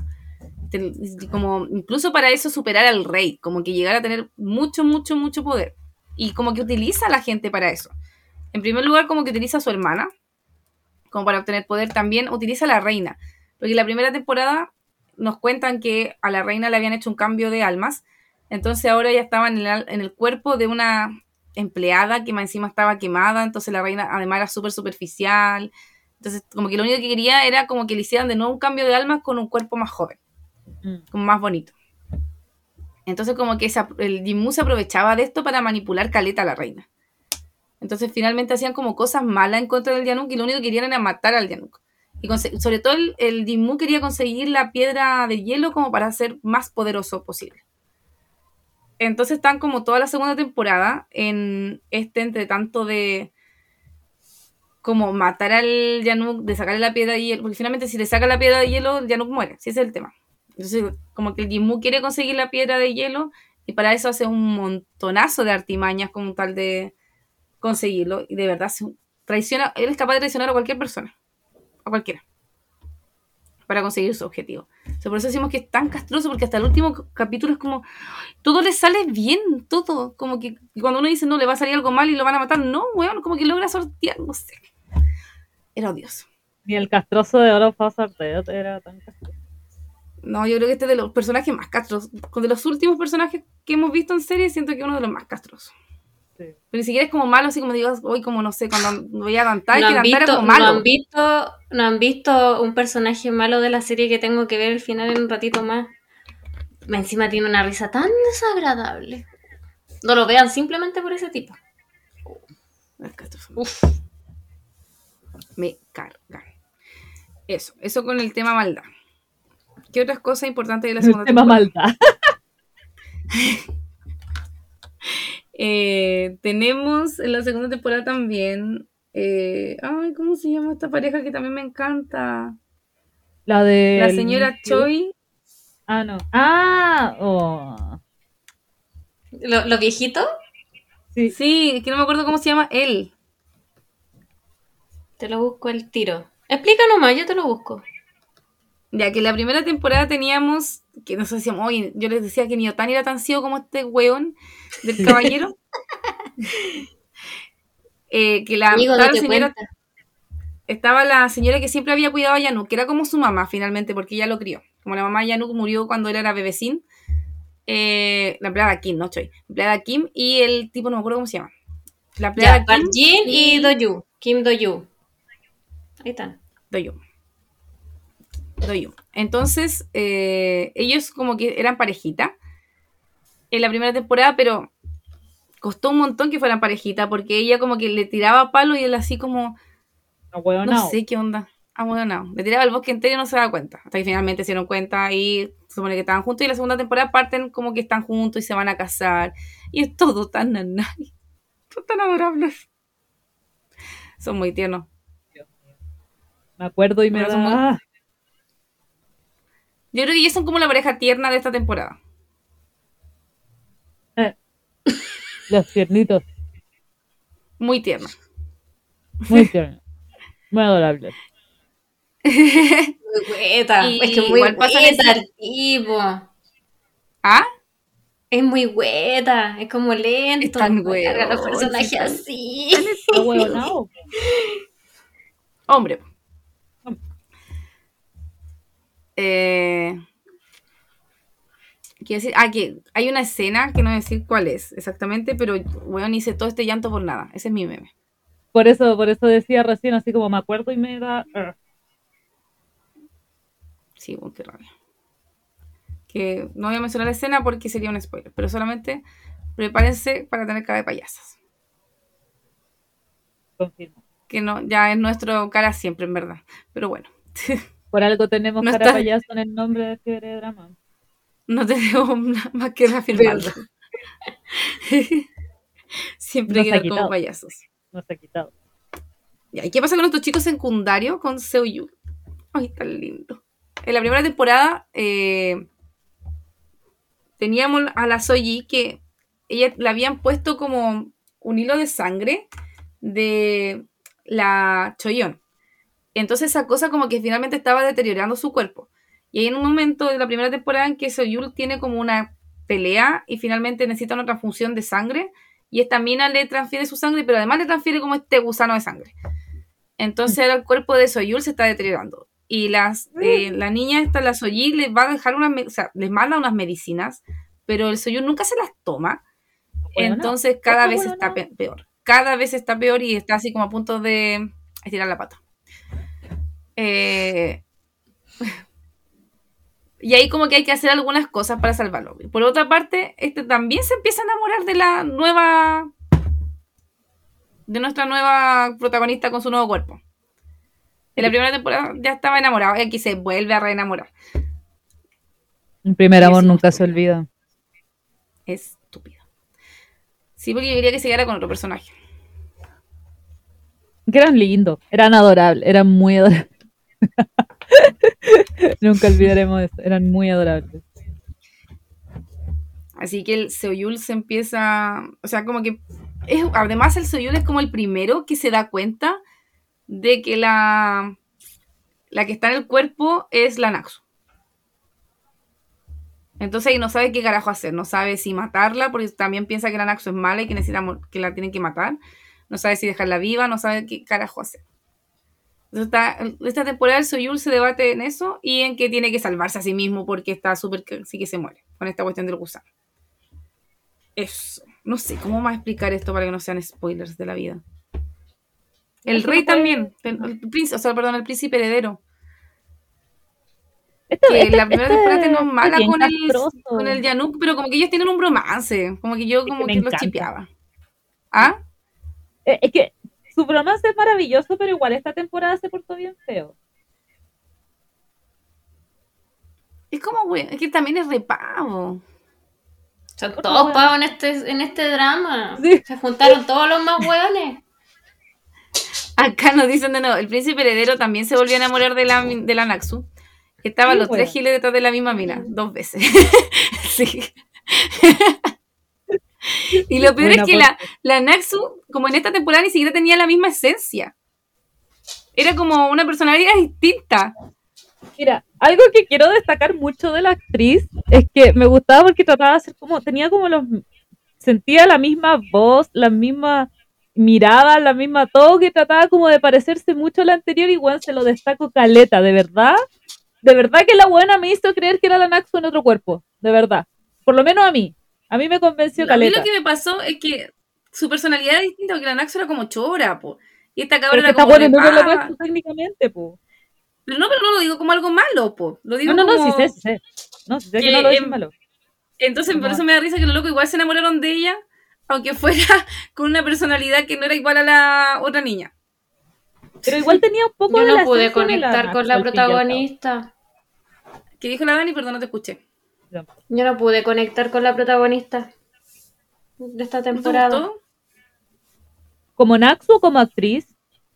[SPEAKER 2] Como incluso para eso superar al rey, como que llegar a tener mucho, mucho, mucho poder. Y como que utiliza a la gente para eso. En primer lugar, como que utiliza a su hermana, como para obtener poder. También utiliza a la reina, porque en la primera temporada nos cuentan que a la reina le habían hecho un cambio de almas, entonces ahora ella estaba en el, en el cuerpo de una empleada que más encima estaba quemada, entonces la reina además era súper superficial, entonces como que lo único que quería era como que le hicieran de nuevo un cambio de almas con un cuerpo más joven,
[SPEAKER 1] Mm.
[SPEAKER 2] como más bonito. Entonces como que esa, el Jinmu se aprovechaba de esto para manipular caleta a la reina. Entonces finalmente hacían como cosas malas en contra del Dianuk y lo único que querían era matar al Dianuk. Y sobre todo el, el Jinmu quería conseguir la piedra de hielo como para ser más poderoso posible. Entonces están como toda la segunda temporada en este entretanto de como matar al Dianuk, de sacarle la piedra de hielo, porque finalmente si le saca la piedra de hielo, el Dianuk muere, si ese es el tema. Entonces como que el Jinmu quiere conseguir la piedra de hielo y para eso hace un montonazo de artimañas como tal de conseguirlo, y de verdad se traiciona, él es capaz de traicionar a cualquier persona, a cualquiera, para conseguir su objetivo. O sea, por eso decimos que es tan castroso, porque hasta el último capítulo es como todo le sale bien, todo, como que cuando uno dice no, le va a salir algo mal y lo van a matar, no, weón, como que logra sortear, no sé, era odioso.
[SPEAKER 1] Ni el castroso de Oro Dead era tan castroso.
[SPEAKER 2] No, yo creo que este es de los personajes más castrosos, de los últimos personajes que hemos visto en serie, siento que es uno de los más castrosos. Sí. Pero ni siquiera es como malo, así como digo, hoy como no sé, cuando voy a Dantai,
[SPEAKER 3] no
[SPEAKER 2] que Dantai era como malo.
[SPEAKER 3] No han, visto, no han visto un personaje malo de la serie que tengo que ver el final en un ratito más. Encima tiene una risa tan desagradable. No lo vean simplemente por ese tipo.
[SPEAKER 2] Uf. Me cargan. Eso, eso con el tema maldad. ¿Qué otras cosas importantes de la segunda
[SPEAKER 1] el tema temporada? Maldad.
[SPEAKER 2] Eh, tenemos en la segunda temporada también eh, ay, ¿cómo se llama esta pareja que también me encanta?
[SPEAKER 1] La de
[SPEAKER 2] la señora Choi.
[SPEAKER 1] Ah, no. Ah, oh.
[SPEAKER 3] ¿Lo, ¿Lo viejito?
[SPEAKER 2] Sí. Sí, que no me acuerdo cómo se llama él.
[SPEAKER 3] Te lo busco el tiro. Explica nomás, yo te lo busco.
[SPEAKER 2] Ya que la primera temporada teníamos, que nos decíamos, oye, yo les decía que ni Otani era tan ciego como este weón del caballero. eh, que la,
[SPEAKER 3] Amigo,
[SPEAKER 2] estaba,
[SPEAKER 3] no
[SPEAKER 2] la señora,
[SPEAKER 3] cuenta.
[SPEAKER 2] estaba la señora que siempre había cuidado a Yanuk, que era como su mamá finalmente, porque ella lo crió. Como la mamá de Yanuk murió cuando él era bebecín. Eh, la empleada Kim, no Choi. La empleada Kim y el tipo, no me acuerdo cómo se llama. La empleada
[SPEAKER 3] ya,
[SPEAKER 2] Kim
[SPEAKER 3] Jin y, y Do-Yu. Kim Do-Yu. Ahí están.
[SPEAKER 2] Do-Yu. Do-Yu. Entonces, eh, ellos como que eran parejita en la primera temporada, pero costó un montón que fueran parejita, porque ella como que le tiraba palo y él así como...
[SPEAKER 1] No, bueno,
[SPEAKER 2] no,
[SPEAKER 1] no
[SPEAKER 2] sé qué onda. Ah, bueno, no. Le tiraba el bosque entero y no se daba cuenta. Hasta que finalmente se dieron cuenta y se supone que estaban juntos. Y la segunda temporada parten como que están juntos y se van a casar. Y es todo tan nanay. Son tan adorables. Son muy tiernos.
[SPEAKER 1] Me acuerdo y me da... Muy...
[SPEAKER 2] Yo creo que ellos son como la pareja tierna de esta temporada.
[SPEAKER 1] Eh. Los tiernitos.
[SPEAKER 2] Muy tiernos.
[SPEAKER 1] Muy tiernos. Muy adorables.
[SPEAKER 3] Muy hueta. Es que muy hueta el tipo.
[SPEAKER 2] ¿Ah?
[SPEAKER 3] Es muy hueta. Es como lento.
[SPEAKER 2] Es tan huevo.
[SPEAKER 3] Los personajes tan, así.
[SPEAKER 1] Tan huevonao.
[SPEAKER 2] Hombre. Eh... Quiero decir, ah, que hay una escena que no voy a decir cuál es exactamente, pero bueno, hice todo este llanto por nada. Ese es mi meme.
[SPEAKER 1] Por eso, por eso decía recién, así como me acuerdo y me da... Uh.
[SPEAKER 2] Sí, bueno, qué rabia. Que no voy a mencionar la escena porque sería un spoiler, pero solamente prepárense para tener cara de payasas.
[SPEAKER 1] Confirmo.
[SPEAKER 2] Que no, ya es nuestro cara siempre, en verdad. Pero bueno.
[SPEAKER 1] Por algo tenemos no cara está... payaso en el nombre de Fiebre de Drama.
[SPEAKER 2] No tenemos más que reafirmarlo. Siempre quedan como payasos.
[SPEAKER 1] No se ha quitado.
[SPEAKER 2] Ya, ¿y qué pasa con estos chicos secundarios con Seo-Yu? Ay, tan lindo. en la primera temporada eh, teníamos a la Soji que ella le habían puesto como un hilo de sangre de la Choyeon. Entonces esa cosa como que finalmente estaba deteriorando su cuerpo. Y hay en un momento de la primera temporada en que Soyul tiene como una pelea y finalmente necesita una transfusión de sangre y esta mina le transfiere su sangre, pero además le transfiere como este gusano de sangre. Entonces ahora el cuerpo de Soyul se está deteriorando. Y las, eh, la niña esta, la Soji, les va a dejar unas, o sea, les manda unas medicinas, pero el Soyul nunca se las toma.
[SPEAKER 1] Bueno,
[SPEAKER 2] Entonces cada
[SPEAKER 1] no.
[SPEAKER 2] vez
[SPEAKER 1] Bueno,
[SPEAKER 2] está
[SPEAKER 1] no.
[SPEAKER 2] pe- peor. Cada vez está peor y está así como a punto de estirar la pata. Eh, y ahí como que hay que hacer algunas cosas para salvarlo. Por otra parte, este también se empieza a enamorar de la nueva, de nuestra nueva protagonista con su nuevo cuerpo. En la primera temporada ya estaba enamorado y aquí se vuelve a reenamorar.
[SPEAKER 1] El primer
[SPEAKER 2] Y
[SPEAKER 1] amor
[SPEAKER 2] es
[SPEAKER 1] nunca
[SPEAKER 2] estúpido.
[SPEAKER 1] se olvida.
[SPEAKER 2] Estúpido. Sí, porque yo quería que se quedara con otro personaje.
[SPEAKER 1] Que eran lindos, eran adorables, eran muy adorables. Nunca olvidaremos eso, eran muy adorables.
[SPEAKER 2] Así que el Seoyul se empieza, o sea, como que es, además el Seoyul es como el primero que se da cuenta de que la la que está en el cuerpo es la Naxu. Entonces ahí no sabe qué carajo hacer, no sabe si matarla, porque también piensa que la Naxu es mala y que necesita que la tienen que matar. No sabe si dejarla viva, no sabe qué carajo hacer. Entonces está, esta temporada el Soyul se debate en eso y en que tiene que salvarse a sí mismo porque está súper sí que se muere con esta cuestión del gusano. Eso. No sé cómo más explicar esto para que no sean spoilers de la vida. El
[SPEAKER 1] Eso
[SPEAKER 2] rey
[SPEAKER 1] no puede-
[SPEAKER 2] también, el, el príncipe, o sea, perdón, el príncipe heredero.
[SPEAKER 1] Este,
[SPEAKER 2] Que
[SPEAKER 1] este,
[SPEAKER 2] la primera
[SPEAKER 1] este
[SPEAKER 2] temporada es no
[SPEAKER 1] fue
[SPEAKER 2] mala
[SPEAKER 1] bien
[SPEAKER 2] con el,
[SPEAKER 1] castroso.
[SPEAKER 2] con el Yanuk, pero como que ellos tienen un romance. Como que yo
[SPEAKER 1] que
[SPEAKER 2] como
[SPEAKER 1] me
[SPEAKER 2] que los
[SPEAKER 1] encanta.
[SPEAKER 2] chipeaba. ¿Ah?
[SPEAKER 1] Eh, Es que su bromance es maravilloso, pero igual esta temporada se portó bien feo.
[SPEAKER 2] Es como, güey, es que también es repavo.
[SPEAKER 3] Son
[SPEAKER 1] Otra
[SPEAKER 3] todos
[SPEAKER 1] wea.
[SPEAKER 3] pavos en este, en este drama.
[SPEAKER 1] Sí.
[SPEAKER 3] Se juntaron todos los más hueones.
[SPEAKER 2] Acá nos dicen de nuevo, el príncipe heredero también se volvió a enamorar de la, de la Naxu. Estaban
[SPEAKER 1] Sí,
[SPEAKER 2] los
[SPEAKER 1] bueno.
[SPEAKER 2] tres giles detrás de la misma mina, dos veces. Sí. Y lo peor
[SPEAKER 1] Buena
[SPEAKER 2] es que la,
[SPEAKER 1] aporte.
[SPEAKER 2] la Naxu, como en esta temporada, ni siquiera tenía la misma esencia. Era como una personalidad distinta.
[SPEAKER 1] Mira, algo que quiero destacar mucho de la actriz es que me gustaba porque trataba de hacer como, tenía como los, sentía la misma voz, la misma mirada, la misma todo, que trataba como de parecerse mucho a la anterior y bueno, se lo destaco caleta, de verdad, de verdad que la buena me hizo creer que era la Naxu en otro cuerpo, de verdad, por lo menos a mí, a mí me convenció
[SPEAKER 2] A mí
[SPEAKER 1] caleta.
[SPEAKER 2] lo que me pasó es que su personalidad era distinta, porque la Naxu era como chora, po. Y esta cabra
[SPEAKER 1] Pero que
[SPEAKER 2] era
[SPEAKER 1] está
[SPEAKER 2] como
[SPEAKER 1] bueno, no es la
[SPEAKER 2] repava.
[SPEAKER 1] Naxu técnicamente, po.
[SPEAKER 2] Pero no, pero no lo digo como algo malo, po. Lo digo
[SPEAKER 1] No, no, no,
[SPEAKER 2] como...
[SPEAKER 1] sí sé, sí sé, no, sí sé que,
[SPEAKER 2] que
[SPEAKER 1] no lo dicen
[SPEAKER 2] en-
[SPEAKER 1] malo.
[SPEAKER 2] Entonces por
[SPEAKER 1] Como-
[SPEAKER 2] eso me da risa que los locos igual se enamoraron de ella, aunque fuera con una personalidad que no era igual a la otra niña.
[SPEAKER 1] Pero igual tenía un poco
[SPEAKER 3] Yo
[SPEAKER 1] de la
[SPEAKER 3] no pude
[SPEAKER 1] esencia de la
[SPEAKER 3] conectar con
[SPEAKER 1] Naxu
[SPEAKER 3] la
[SPEAKER 1] al fin y al cabo.
[SPEAKER 3] protagonista.
[SPEAKER 2] ¿Qué dijo la Dani? Perdón, no te escuché.
[SPEAKER 3] Yo no pude conectar con la protagonista de esta
[SPEAKER 2] ¿No te
[SPEAKER 3] temporada.
[SPEAKER 2] gustó?
[SPEAKER 1] ¿Como Naxu o como actriz?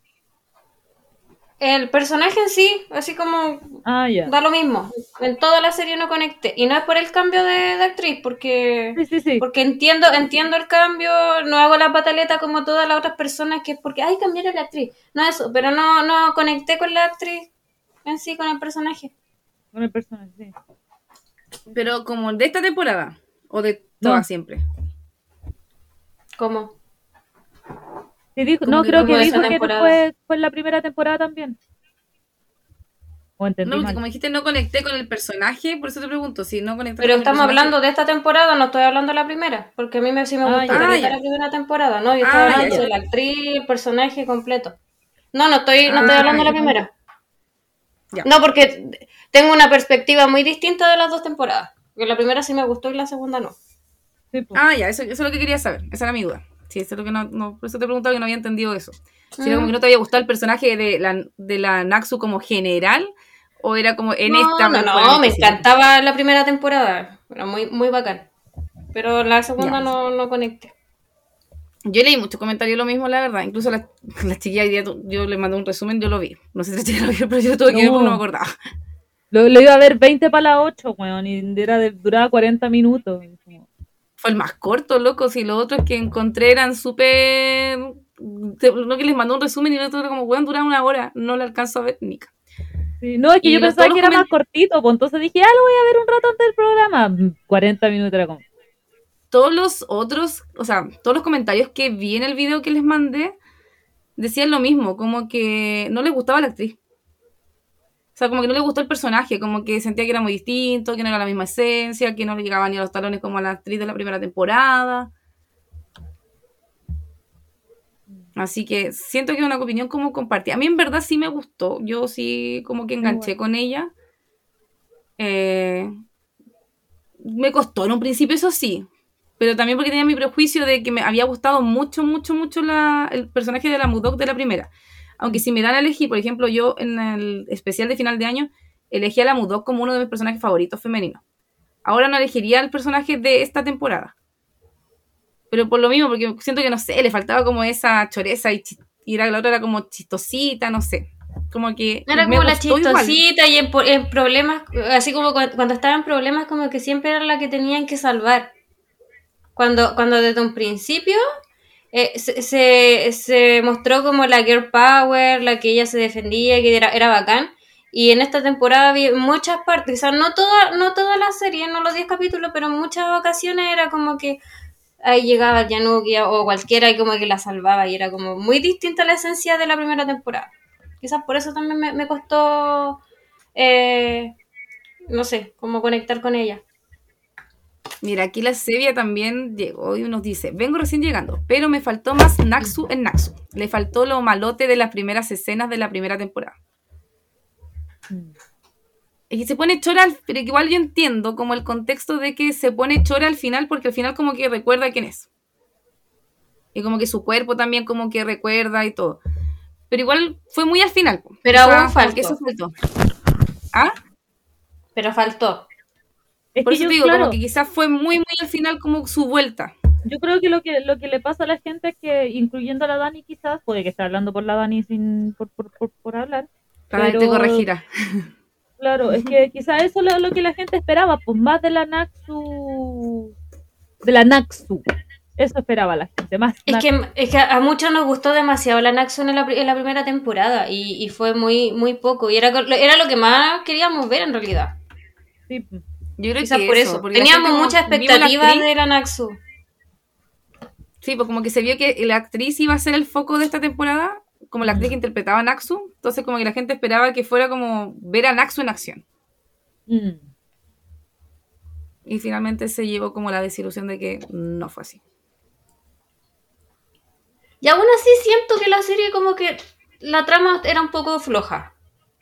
[SPEAKER 3] El personaje en sí, así como
[SPEAKER 1] Ah, ya.
[SPEAKER 3] da lo mismo. En toda la serie no conecté. Y no es por el cambio de, de actriz, porque
[SPEAKER 1] Sí, sí, sí.
[SPEAKER 3] porque entiendo entiendo el cambio, no hago la pataleta como todas las otras personas, que es porque, ay, cambiaron la actriz. No eso, pero no, no conecté con la actriz en sí, con el personaje.
[SPEAKER 1] Con el personaje, sí.
[SPEAKER 2] Pero como de esta temporada, o de
[SPEAKER 1] No.
[SPEAKER 2] todas siempre.
[SPEAKER 3] ¿Cómo?
[SPEAKER 1] Sí, dijo,
[SPEAKER 2] Como
[SPEAKER 1] no,
[SPEAKER 2] que
[SPEAKER 1] creo
[SPEAKER 3] como
[SPEAKER 1] que
[SPEAKER 3] esa
[SPEAKER 1] dijo que
[SPEAKER 3] temporada.
[SPEAKER 1] fue, fue en la primera temporada también. O entendí
[SPEAKER 2] No, porque
[SPEAKER 1] mal.
[SPEAKER 2] como dijiste, no conecté con el personaje, por eso te pregunto, si no conecté
[SPEAKER 3] Pero
[SPEAKER 2] con el
[SPEAKER 3] estamos
[SPEAKER 2] personaje.
[SPEAKER 3] hablando de esta temporada, no estoy hablando de la primera, porque a mí me, sí me
[SPEAKER 1] Ah,
[SPEAKER 3] gustó
[SPEAKER 1] ya.
[SPEAKER 3] caleta
[SPEAKER 2] Ah, ya.
[SPEAKER 3] la primera temporada, ¿no? Yo estaba
[SPEAKER 2] Ah,
[SPEAKER 3] hablando
[SPEAKER 2] ya,
[SPEAKER 3] de la actriz, el personaje completo. No, no estoy, no
[SPEAKER 2] Ah,
[SPEAKER 3] estoy hablando de la
[SPEAKER 2] ya.
[SPEAKER 3] primera.
[SPEAKER 2] Ya.
[SPEAKER 3] No, porque tengo una perspectiva muy distinta de las dos temporadas. Porque la primera sí me gustó y la segunda no.
[SPEAKER 1] Sí, pues.
[SPEAKER 2] Ah, ya, eso, eso es lo que quería saber. Esa era mi duda. Sí, eso es lo que no, no por eso te preguntaba que no había entendido eso. Si era como que no te había gustado el personaje de la, de la Naxu como general, o era como en
[SPEAKER 3] no,
[SPEAKER 2] esta.
[SPEAKER 3] no,
[SPEAKER 2] temporada
[SPEAKER 3] no,
[SPEAKER 2] en
[SPEAKER 3] me
[SPEAKER 2] específico.
[SPEAKER 3] encantaba la primera temporada. Era muy, muy bacán. Pero la segunda
[SPEAKER 2] Ya.
[SPEAKER 3] no, no conecté.
[SPEAKER 2] Yo leí muchos comentarios lo mismo, la verdad. Incluso las la chiquillas, yo le mandé un resumen, yo lo vi. No sé si la chiquilla lo vio, pero yo lo tuve que ver
[SPEAKER 1] No.
[SPEAKER 2] porque no me acordaba.
[SPEAKER 1] Lo, lo iba a ver veinte para las ocho, weón, y era de, duraba cuarenta minutos.
[SPEAKER 2] Fue el más corto, loco. Si los otros que encontré eran súper... No, que les mandó un resumen y el otro era como, weón, duraba una hora. No lo alcanzo a ver, Nica.
[SPEAKER 1] Sí, no, es que
[SPEAKER 2] Y
[SPEAKER 1] yo
[SPEAKER 2] los-
[SPEAKER 1] pensaba
[SPEAKER 2] todos
[SPEAKER 1] que
[SPEAKER 2] los
[SPEAKER 1] era más
[SPEAKER 2] coment-
[SPEAKER 1] cortito, pues entonces dije, ah, lo voy a ver un rato antes del programa. cuarenta minutos era como...
[SPEAKER 2] Todos los otros, o sea, todos los comentarios que vi en el video que les mandé decían lo mismo, como que no les gustaba la actriz. O sea, como que no le gustó el personaje, como que sentía que era muy distinto, que no era la misma esencia, que no le llegaba ni a los talones como a la actriz de la primera temporada. Así que siento que es una opinión como compartida. A mí en verdad sí me gustó, yo sí como que enganché
[SPEAKER 1] Bueno.
[SPEAKER 2] con ella. Eh, me costó en un principio, eso sí, pero también porque tenía mi prejuicio de que me había gustado mucho, mucho, mucho la, el personaje de la Mudok de la primera. Aunque si me dan a elegir, por ejemplo, yo en el especial de final de año elegí a la Mudok como uno de mis personajes favoritos femeninos. Ahora no elegiría al personaje de esta temporada. Pero por lo mismo, porque siento que, no sé, le faltaba como esa choreza y, y la otra era como chistosita, no sé. Como que
[SPEAKER 3] Era
[SPEAKER 2] me
[SPEAKER 3] como la
[SPEAKER 2] gustó igual.
[SPEAKER 3] chistosita y en, po- en problemas, así como cu- cuando estaba en problemas, como que siempre era la que tenían que salvar. Cuando, cuando desde un principio eh, se, se, se mostró como la girl power, la que ella se defendía, que era, era bacán. Y en esta temporada vi muchas partes, o sea, no toda, no toda la serie, no los diez capítulos, pero en muchas ocasiones era como que ahí llegaba Yanuki o cualquiera y como que la salvaba y era como muy distinta a la esencia de la primera temporada. Quizás por eso también me, me costó, eh, no sé, como conectar con ella.
[SPEAKER 2] Mira, aquí la Sevilla también llegó y nos dice, vengo recién llegando, pero me faltó más Naxu en Naxu. Le faltó lo malote de las primeras escenas de la primera temporada. Es que se pone chora, al- pero igual yo entiendo como el contexto de que se pone chora al final, porque al final como que recuerda quién es. Y como que su cuerpo también como que recuerda y todo. Pero igual fue muy al final. po.
[SPEAKER 3] Pero
[SPEAKER 2] O sea,
[SPEAKER 3] aún
[SPEAKER 2] como
[SPEAKER 3] faltó.
[SPEAKER 2] que eso faltó. ¿Ah?
[SPEAKER 3] Pero faltó.
[SPEAKER 1] Es
[SPEAKER 2] Por
[SPEAKER 1] que
[SPEAKER 2] eso
[SPEAKER 1] yo,
[SPEAKER 2] te digo,
[SPEAKER 1] claro,
[SPEAKER 2] como que quizás fue muy, muy al final como su vuelta.
[SPEAKER 1] yo creo que lo que lo que le pasa a la gente es que, incluyendo a la Dani quizás, puede que esté hablando por la Dani sin por, por, por, por hablar,
[SPEAKER 2] Para que te
[SPEAKER 1] pero
[SPEAKER 2] corregirá.
[SPEAKER 1] claro, es que quizás eso es lo, lo que la gente esperaba, pues más de la Naxu, de la Naxu, eso esperaba la gente, más
[SPEAKER 3] Es
[SPEAKER 1] Naxu.
[SPEAKER 3] que, es que a muchos nos gustó demasiado la Naxon en la, en la primera temporada y, y fue muy, muy poco. Y era, era lo que más queríamos ver en realidad.
[SPEAKER 1] Sí.
[SPEAKER 2] Yo creo
[SPEAKER 3] Quizás
[SPEAKER 2] que
[SPEAKER 3] por
[SPEAKER 2] eso.
[SPEAKER 3] eso.
[SPEAKER 2] porque la
[SPEAKER 3] Teníamos
[SPEAKER 2] gente como
[SPEAKER 3] muchas
[SPEAKER 2] vimos la
[SPEAKER 3] expectativas
[SPEAKER 2] actriz,
[SPEAKER 3] de la Naxu.
[SPEAKER 2] Sí, pues como que se vio que la actriz iba a ser el foco de esta temporada, como la actriz que interpretaba a Naxu, entonces como que la gente esperaba que fuera como ver a Naxu en acción.
[SPEAKER 1] Mm.
[SPEAKER 2] Y finalmente se llevó como la desilusión de que no fue así.
[SPEAKER 3] Y aún así siento que la serie como que la trama era un poco floja.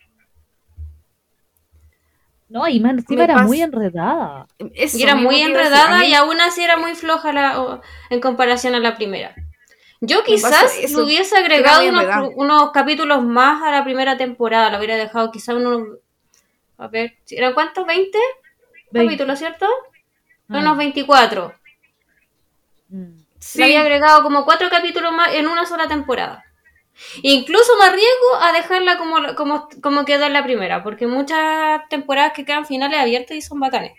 [SPEAKER 1] No, y más encima
[SPEAKER 2] Me
[SPEAKER 1] era
[SPEAKER 2] pas-
[SPEAKER 1] muy enredada.
[SPEAKER 2] Eso
[SPEAKER 3] Y era
[SPEAKER 2] mismo
[SPEAKER 3] muy
[SPEAKER 2] te iba a decir.
[SPEAKER 3] enredada
[SPEAKER 2] A mí
[SPEAKER 3] y aún así era muy floja la, o- en comparación a la primera. Yo quizás
[SPEAKER 2] pasó eso,
[SPEAKER 3] le hubiese
[SPEAKER 2] que era
[SPEAKER 3] agregado
[SPEAKER 2] muy
[SPEAKER 3] unos,
[SPEAKER 2] enredada.
[SPEAKER 3] unos capítulos más a la primera temporada. Lo hubiera dejado quizás unos... A ver, ¿eran cuántos? ¿veinte
[SPEAKER 1] Veinte.
[SPEAKER 3] capítulos, cierto?
[SPEAKER 1] Ah.
[SPEAKER 3] Unos veinticuatro.
[SPEAKER 1] Mm.
[SPEAKER 2] Sí,
[SPEAKER 3] Le había agregado como cuatro capítulos más en una sola temporada. Incluso me arriesgo a dejarla como, como, como quedó en la primera, porque muchas temporadas que quedan finales abiertos y son bacanes.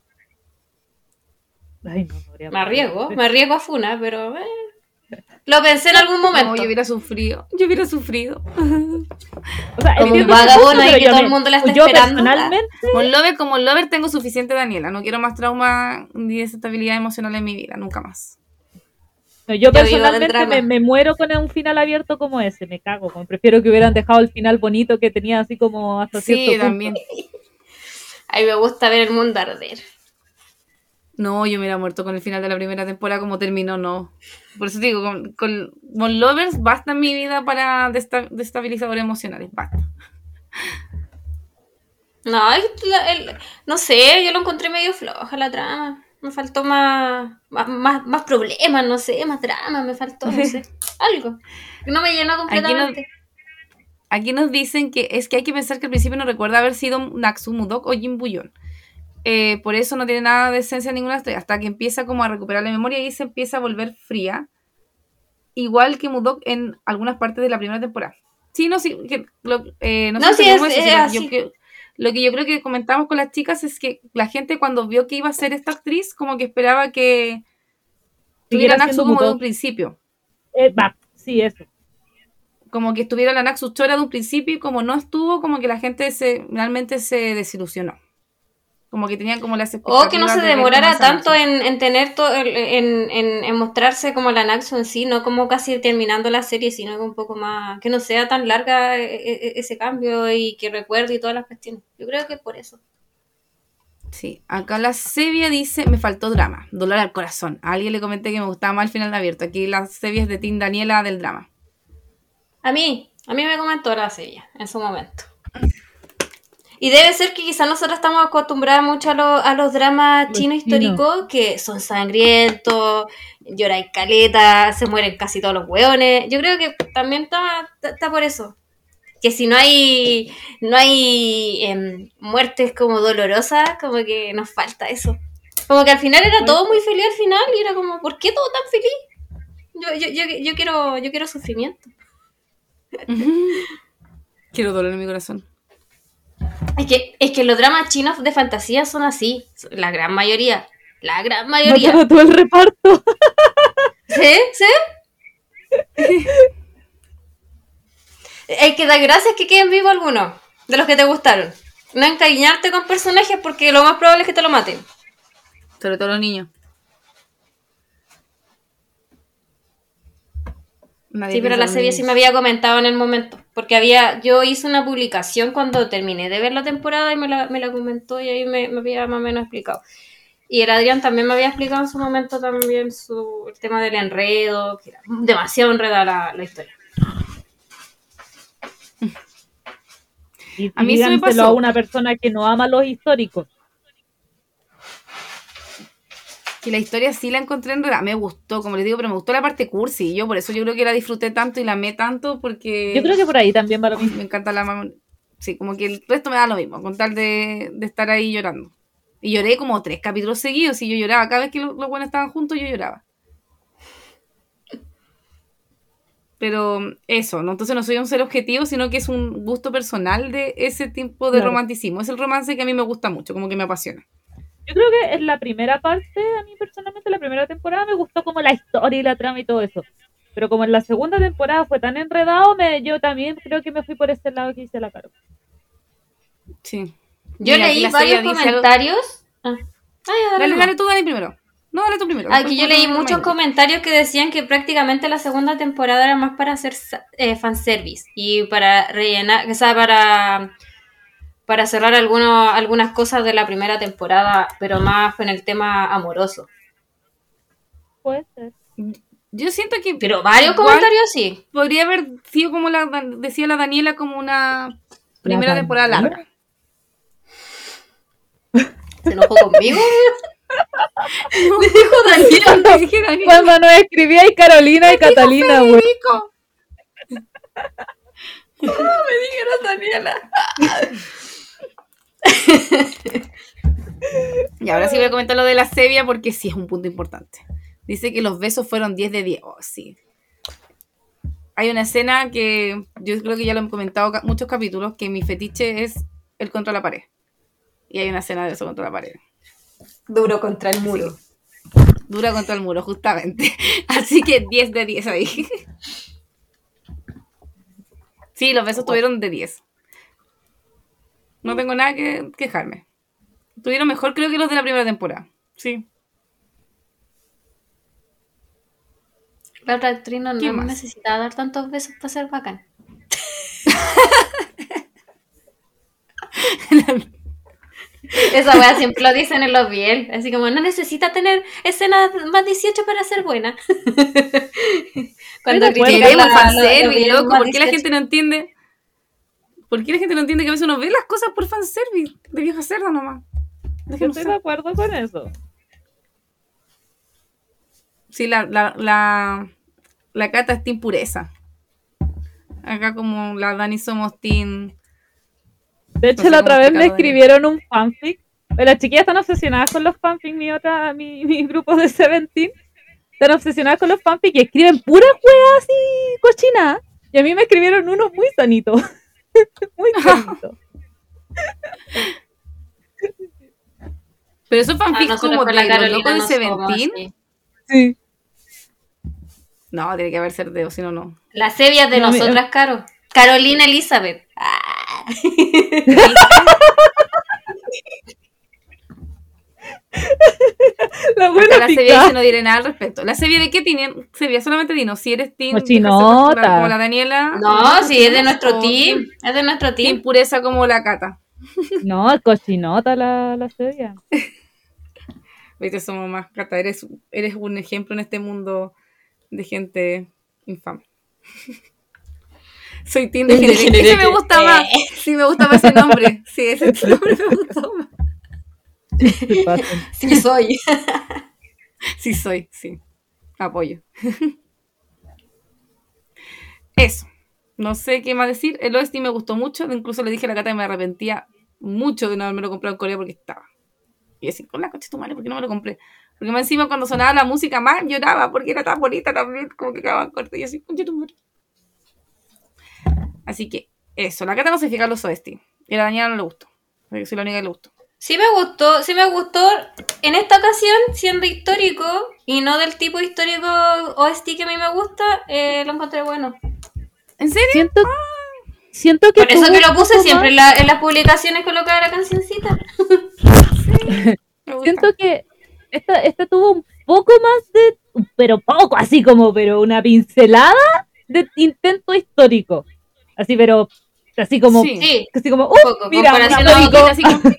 [SPEAKER 1] Ay, no, no habría
[SPEAKER 3] Me arriesgo,
[SPEAKER 1] podido.
[SPEAKER 3] me arriesgo a Funa, pero eh, lo pensé en algún momento.
[SPEAKER 2] no, yo hubiera sufrido, yo hubiera sufrido.
[SPEAKER 1] O sea,
[SPEAKER 3] Como
[SPEAKER 1] entiendo
[SPEAKER 3] un
[SPEAKER 1] ese
[SPEAKER 3] vagabundo
[SPEAKER 1] punto,
[SPEAKER 3] ahí
[SPEAKER 1] pero
[SPEAKER 3] que
[SPEAKER 1] yo
[SPEAKER 3] todo
[SPEAKER 1] me-
[SPEAKER 3] el mundo la está
[SPEAKER 1] yo
[SPEAKER 3] esperando.
[SPEAKER 1] personalmente,
[SPEAKER 2] Con Lover, como Lover tengo suficiente, Daniela. No quiero más trauma ni desestabilidad emocional en mi vida, nunca más.
[SPEAKER 1] no, yo
[SPEAKER 3] Yo vivo del
[SPEAKER 1] personalmente
[SPEAKER 3] drama.
[SPEAKER 1] me, me muero con un final abierto como ese, me cago. Como prefiero que hubieran dejado el final bonito que tenía así como hasta cierto
[SPEAKER 2] Sí,
[SPEAKER 1] punto.
[SPEAKER 2] también.
[SPEAKER 3] A mí me gusta ver el mundo arder.
[SPEAKER 2] No, yo me hubiera muerto con el final de la primera temporada como terminó, no. Por eso te digo, con, con, con Lovers basta en mi vida para desta- destabilizadores emocionales, basta.
[SPEAKER 3] No, es la- el- no sé, yo lo encontré medio floja la trama. Me faltó más, más, más, más problemas, no sé, más drama, me faltó, no sé, algo. No me llenó completamente.
[SPEAKER 2] Aquí nos dicen que es que hay que pensar que al principio no recuerda haber sido Naxu, Mudok o Jin Buyon. Eh, por eso no tiene nada de esencia ninguna estrella, hasta que empieza como a recuperar la memoria y se empieza a volver fría. Igual que Mudok en algunas partes de la primera temporada. Sí, no, sí, que lo- eh, no,
[SPEAKER 3] No,
[SPEAKER 2] sé si
[SPEAKER 3] sí,
[SPEAKER 2] tenemos
[SPEAKER 3] es-
[SPEAKER 2] eso,
[SPEAKER 3] es
[SPEAKER 2] sino que
[SPEAKER 3] así.
[SPEAKER 2] yo, que- lo que yo creo que comentamos con las chicas es que la gente cuando vio que iba a ser esta actriz, como que esperaba que tuviera Naxu como de un principio.
[SPEAKER 1] Eh, va, sí, eso.
[SPEAKER 2] Como que estuviera la Naxu chora de un principio y como no estuvo, como que la gente se realmente se desilusionó. Como que tenían como las expectativas.
[SPEAKER 3] O que no se
[SPEAKER 2] de
[SPEAKER 3] demorara tanto en, en tener todo, en, en, en mostrarse como la Naxu en sí, no como casi terminando la serie, sino que un poco más, que no sea tan larga ese cambio y que recuerde y todas las cuestiones. Yo creo que por eso.
[SPEAKER 2] Sí, acá la Sevia dice, me faltó drama, dolor al corazón. A alguien le comenté que me gustaba más el final abierto. Aquí la Sevia es de Team Daniela del drama.
[SPEAKER 3] A mí, a mí me comentó la Sevia en su momento. Y debe ser que quizás nosotros estamos acostumbrados mucho a, lo, a los dramas chinos históricos, que son sangrientos, lloran caleta, se mueren casi todos los hueones. Yo creo que también está, está, está por eso. Que si no hay no hay eh, muertes como dolorosas, como que nos falta eso. Como que al final era todo muy feliz al final y era como, ¿por qué todo tan feliz? Yo, yo, yo, yo quiero yo quiero sufrimiento.
[SPEAKER 2] Quiero dolor en mi corazón.
[SPEAKER 3] Es que, es que los dramas chinos de fantasía son así, la gran mayoría. La gran mayoría.
[SPEAKER 1] No todo el reparto.
[SPEAKER 3] ¿Sí? ¿Sí? Hay que dar gracias que queden vivos algunos de los que te gustaron. No encariñarte con personajes porque lo más probable es que te lo maten.
[SPEAKER 2] Sobre todo los niños. Nadie
[SPEAKER 3] sí, pero la serie sí me había comentado en el momento. Porque había, yo hice una publicación cuando terminé de ver la temporada y me la, me la comentó y ahí me, me había más o menos explicado. Y el Adrián también me había explicado en su momento también su, el tema del enredo, que era demasiado enredada la, la historia.
[SPEAKER 1] Y a mí se me pasó a una persona que no ama los históricos.
[SPEAKER 2] Que la historia sí la encontré enredada, me gustó, como les digo, pero me gustó la parte cursi, yo por eso yo creo que la disfruté tanto y la amé tanto, porque...
[SPEAKER 1] Yo creo que por ahí también va lo mismo.
[SPEAKER 2] Me encanta la mamá, sí, como que el resto me da lo mismo, con tal de, de estar ahí llorando. Y lloré como tres capítulos seguidos, y yo lloraba, cada vez que los, los buenos estaban juntos, yo lloraba. Pero eso, ¿no? Entonces no soy un ser objetivo, sino que es un gusto personal de ese tipo de claro. romanticismo. Es el romance que a mí me gusta mucho, como que me apasiona.
[SPEAKER 1] Yo creo que en la primera parte, a mí personalmente, la primera temporada me gustó como la historia y la trama y todo eso. Pero como en la segunda temporada fue tan enredado, me, yo también creo que me fui por ese lado que hice la Caro.
[SPEAKER 2] Sí.
[SPEAKER 3] Yo Mira, leí varios comentarios.
[SPEAKER 2] Ah. Ah, ya, dale, dale, dale tú, Dani, primero. No, dale tú primero.
[SPEAKER 3] Aquí yo leí muchos comentarios que decían que prácticamente la segunda temporada era más para hacer eh, fanservice y para rellenar, o sea, para... para cerrar alguno, algunas cosas de la primera temporada, pero más en el tema amoroso.
[SPEAKER 1] Puede ser.
[SPEAKER 2] Yo siento que...
[SPEAKER 3] Pero varios comentarios sí.
[SPEAKER 2] Podría haber sido, como la decía la Daniela, como una primera temporada larga.
[SPEAKER 3] ¿Se enojó conmigo?
[SPEAKER 2] No, me dijo Daniela, me dije Daniela.
[SPEAKER 1] Cuando nos escribía y Carolina y Catalina, güey.
[SPEAKER 2] No, me dijeron Daniela. Y ahora sí voy a comentar lo de la Sevia porque sí es un punto importante. Dice que los besos fueron diez de diez. Oh, sí. Hay una escena que yo creo que ya lo he comentado muchos capítulos, que mi fetiche es el contra la pared. Y hay una escena de eso contra la pared.
[SPEAKER 3] Duro contra el muro.
[SPEAKER 2] Sí. Dura contra el muro, justamente. Así que diez de diez ahí. Sí, los besos tuvieron de diez. No tengo nada que quejarme. Tuvieron mejor creo que los de la primera temporada. Sí.
[SPEAKER 3] La otra actriz no, no necesitaba dar tantos besos para ser bacán. Esa wea siempre lo dicen en los B L. Así como, no necesita tener escenas más dieciocho para ser buena.
[SPEAKER 2] Cuando criticamos fanservice, loco, ¿por qué la gente no entiende? ¿Por qué la gente no entiende que a veces uno ve las cosas por fanservice? De vieja cerda nomás.
[SPEAKER 1] Yo estoy de acuerdo con eso.
[SPEAKER 2] Sí, la, la, la, la Cata es team pureza. Acá como la Dani somos team...
[SPEAKER 1] De hecho, la otra vez me escribieron un fanfic. Las chiquillas están obsesionadas con los fanfics, mi otra, mi, mi grupo de Seventeen. Están obsesionadas con los fanfics y escriben puras weas así cochinadas. Y a mí me escribieron uno muy sanito. Muy sanito.
[SPEAKER 2] Pero esos
[SPEAKER 3] Ah,
[SPEAKER 2] fanfics
[SPEAKER 3] nosotros
[SPEAKER 2] como
[SPEAKER 3] con la
[SPEAKER 2] de los
[SPEAKER 3] Carolina
[SPEAKER 2] locos de
[SPEAKER 3] no somos
[SPEAKER 2] Seventeen.
[SPEAKER 3] así.
[SPEAKER 1] Sí.
[SPEAKER 2] No, tiene que haber Cerdeo, si no, no.
[SPEAKER 3] La Sevilla de
[SPEAKER 1] No, a mí-
[SPEAKER 3] nosotras, Caro. Carolina Elizabeth. Ah.
[SPEAKER 1] La
[SPEAKER 2] Acá
[SPEAKER 1] buena
[SPEAKER 2] la Sevilla
[SPEAKER 1] picada.
[SPEAKER 2] dice no diré nada al respecto. ¿La Sevilla de qué tienen? Sevilla solamente dinos. Si eres team,
[SPEAKER 1] Cochinota.
[SPEAKER 2] déjase por- como la Daniela.
[SPEAKER 3] No, sí, es de
[SPEAKER 2] cochinos,
[SPEAKER 3] nuestro
[SPEAKER 2] o
[SPEAKER 3] team. Es de nuestro
[SPEAKER 2] Team
[SPEAKER 3] team.
[SPEAKER 2] pureza como la Cata.
[SPEAKER 1] No, es cochinota la, la serie.
[SPEAKER 2] Viste, somos más Cata. Eres, eres un ejemplo en este mundo de gente infame. Soy team de Genereque. Ese me gusta más. Sí, me gusta más ese nombre. Sí, ese nombre me gustó más.
[SPEAKER 1] Se pasan.
[SPEAKER 3] Sí, soy.
[SPEAKER 2] Sí, soy, sí. Apoyo. Eso. No sé qué más decir. El O S T me gustó mucho. Incluso le dije a la Cata que me arrepentía mucho de no haberme lo comprado en Corea porque estaba. Y así, con la coche tu madre, ¿por qué no me lo compré? Porque más encima cuando sonaba la música más lloraba porque era tan bonita también, como que quedaba corta. Y así, concha tu madre. Así que, eso. La Cata no se fija en los O S T. Y a la Daniela no le gustó. Porque soy la única que le gustó.
[SPEAKER 3] Sí me gustó, sí me gustó en esta ocasión, siendo histórico y no del tipo histórico O S T que a mí me gusta, eh, lo encontré bueno.
[SPEAKER 2] ¿En serio?
[SPEAKER 1] Siento, siento que
[SPEAKER 3] Por eso
[SPEAKER 1] tuvo
[SPEAKER 3] que
[SPEAKER 1] un
[SPEAKER 3] lo puse
[SPEAKER 1] poco
[SPEAKER 3] siempre
[SPEAKER 1] más-
[SPEAKER 3] en, la- en las publicaciones colocaba la cancioncita.
[SPEAKER 2] Me gusta.
[SPEAKER 1] Siento que esta, esta tuvo un poco más de, pero poco, así como, pero una pincelada de intento histórico. Así, pero, así como,
[SPEAKER 2] Sí.
[SPEAKER 3] Sí,
[SPEAKER 1] así como,
[SPEAKER 3] un
[SPEAKER 1] ¡uf!
[SPEAKER 3] poco,
[SPEAKER 1] Mira,
[SPEAKER 3] comparación
[SPEAKER 1] una
[SPEAKER 3] a
[SPEAKER 1] histórico.
[SPEAKER 3] otras,
[SPEAKER 2] así como-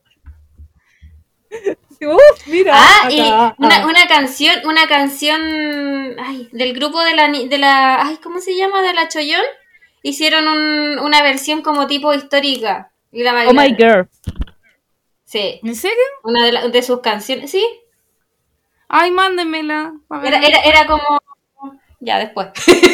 [SPEAKER 1] Así como, ¡uf! Mira.
[SPEAKER 3] Ah,
[SPEAKER 1] acá,
[SPEAKER 3] y
[SPEAKER 1] ah.
[SPEAKER 3] una, una canción, una canción ay, del grupo de la, ni- de la, ay, ¿cómo se llama? De la Chollón. Hicieron un, una versión como tipo histórica. Y la
[SPEAKER 1] Oh my
[SPEAKER 3] bailaron.
[SPEAKER 1] girl.
[SPEAKER 3] Sí,
[SPEAKER 2] ¿En serio?
[SPEAKER 3] una de, la- de sus canciones. Sí,
[SPEAKER 2] Ay, mándenmela. A ver.
[SPEAKER 3] era, era, era como... Ya, después.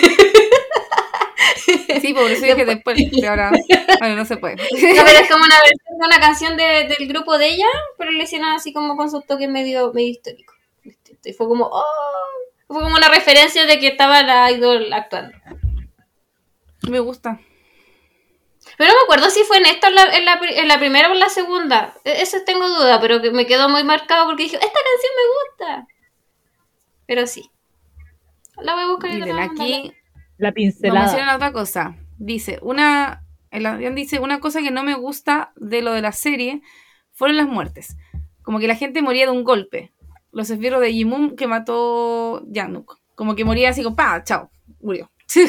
[SPEAKER 2] Sí, por eso dije después. De ahora. Bueno, no se puede.
[SPEAKER 3] No, pero es como una versión de una canción de, del grupo de ella, pero le hicieron así como con sus toques medio, medio histórico. Y fue como, oh, fue como una referencia de que estaba la idol actuando.
[SPEAKER 2] Me gusta.
[SPEAKER 3] Pero no me acuerdo si fue en esta, en la, en la, pri- en la primera o en la segunda. E- Eso tengo duda, pero que me quedó muy marcado porque dije, esta canción me gusta. Pero sí. La voy a buscar y la
[SPEAKER 2] Miren,
[SPEAKER 3] voy a mandar.
[SPEAKER 2] aquí
[SPEAKER 1] La
[SPEAKER 2] nos
[SPEAKER 1] pincelada.
[SPEAKER 2] mencionan otra cosa. Dice, una. El Adrián dice, una cosa que no me gusta de lo de la serie fueron las muertes. Como que la gente moría de un golpe. Los esbirros de Jimum que mató Yanuk. Como que moría así como, pa, chao, murió.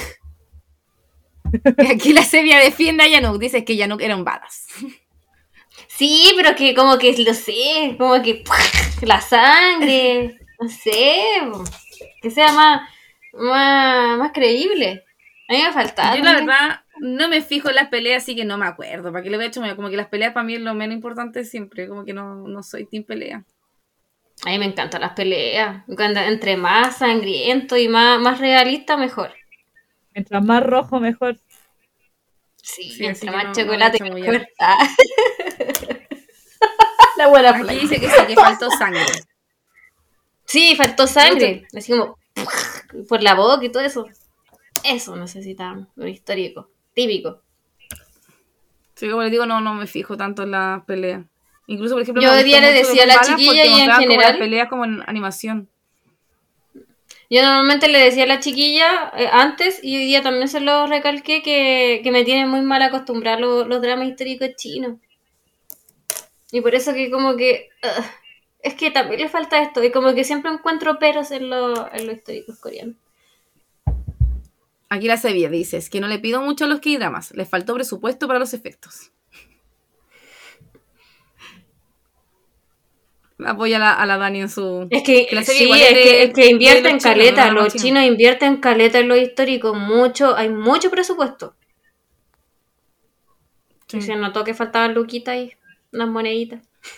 [SPEAKER 2] Y aquí la Sevilla defiende a Yanuk. Dice que Yanuk era un badass.
[SPEAKER 3] Sí, pero que como que lo sé, como que la sangre, no sé, que sea más, más, más creíble. A mí me faltaba.
[SPEAKER 2] Yo la
[SPEAKER 3] también.
[SPEAKER 2] verdad no me fijo en las peleas, así que no me acuerdo. ¿Para qué le voy a echar? Como que las peleas para mí es lo menos importante siempre. Como que no, no soy team pelea.
[SPEAKER 3] A mí me encantan las peleas. Cuando, entre más sangriento y más, más realista, mejor.
[SPEAKER 1] Mientras más rojo, mejor.
[SPEAKER 3] Sí,
[SPEAKER 2] Sí, así
[SPEAKER 3] entre
[SPEAKER 2] que
[SPEAKER 3] más
[SPEAKER 2] no- no
[SPEAKER 3] chocolate,
[SPEAKER 2] le echo muy
[SPEAKER 3] mejor.
[SPEAKER 2] allá.
[SPEAKER 3] Ah. La buena
[SPEAKER 2] Aquí
[SPEAKER 3] playa.
[SPEAKER 2] dice que sí, que faltó sangre.
[SPEAKER 3] Sí, faltó sangre. Así como por la boca y todo eso. Eso necesitamos, un histórico, típico.
[SPEAKER 2] Sí, como les digo, no, no me fijo tanto en las peleas. Incluso, por ejemplo,
[SPEAKER 3] Yo
[SPEAKER 2] me
[SPEAKER 3] hoy
[SPEAKER 2] gustó
[SPEAKER 3] día le
[SPEAKER 2] mucho
[SPEAKER 3] decía a
[SPEAKER 2] Dos
[SPEAKER 3] la
[SPEAKER 2] Balas
[SPEAKER 3] chiquilla
[SPEAKER 2] porque
[SPEAKER 3] y en
[SPEAKER 2] mostraban como
[SPEAKER 3] general-
[SPEAKER 2] las peleas como en animación.
[SPEAKER 3] Yo normalmente le decía a la chiquilla eh, antes y hoy día también se lo recalqué que, que me tienen muy mal acostumbrados los, los dramas históricos chinos. Y por eso que como que... ugh, es que también le falta esto. Y como que siempre encuentro peros en, lo- en los históricos coreanos.
[SPEAKER 2] Aquí la Sevilla dice, es que no le pido mucho a los K-dramas, les faltó presupuesto para los efectos. Apoya a la, a la Dani en su...
[SPEAKER 3] Es que,
[SPEAKER 2] Que la serie
[SPEAKER 3] sí,
[SPEAKER 2] igual
[SPEAKER 3] es,
[SPEAKER 2] es de-
[SPEAKER 3] que, es que
[SPEAKER 2] de
[SPEAKER 3] invierten
[SPEAKER 2] los chinos,
[SPEAKER 3] caleta.
[SPEAKER 2] no, no,
[SPEAKER 3] Los
[SPEAKER 2] chinos.
[SPEAKER 3] chinos invierten caleta en lo histórico. Mucho, hay mucho presupuesto.
[SPEAKER 2] Sí.
[SPEAKER 3] Y se notó que faltaban luquitas y unas moneditas.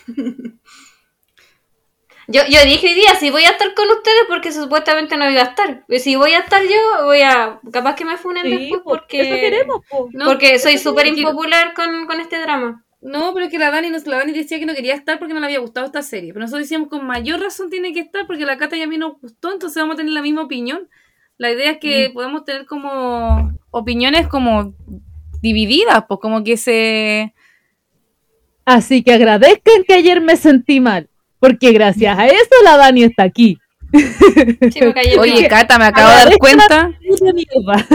[SPEAKER 3] Yo, yo dije hoy día, si voy a estar con ustedes porque supuestamente no iba a estar. Y si voy a estar yo, voy a... Capaz que me funen
[SPEAKER 1] Sí,
[SPEAKER 3] después
[SPEAKER 1] po,
[SPEAKER 3] porque...
[SPEAKER 1] eso queremos, po.
[SPEAKER 2] No,
[SPEAKER 3] porque soy
[SPEAKER 2] eso
[SPEAKER 3] súper
[SPEAKER 2] queremos.
[SPEAKER 3] impopular con, con este drama.
[SPEAKER 2] No, pero es que la Dani, no- la Dani decía que no quería estar porque no le había gustado esta serie. Pero nosotros decíamos con mayor razón tiene que estar porque la Cata y a mí nos gustó, entonces vamos a tener la misma opinión. La idea es que
[SPEAKER 1] Mm.
[SPEAKER 2] podemos tener como opiniones como divididas, pues como que se...
[SPEAKER 1] Así que agradezcan que ayer me sentí mal. Porque gracias a eso la Dani está aquí.
[SPEAKER 3] Sí, porque ayer
[SPEAKER 2] Oye,
[SPEAKER 3] vi-
[SPEAKER 2] Cata, me acabo de dar cuenta.
[SPEAKER 1] Puta mierda.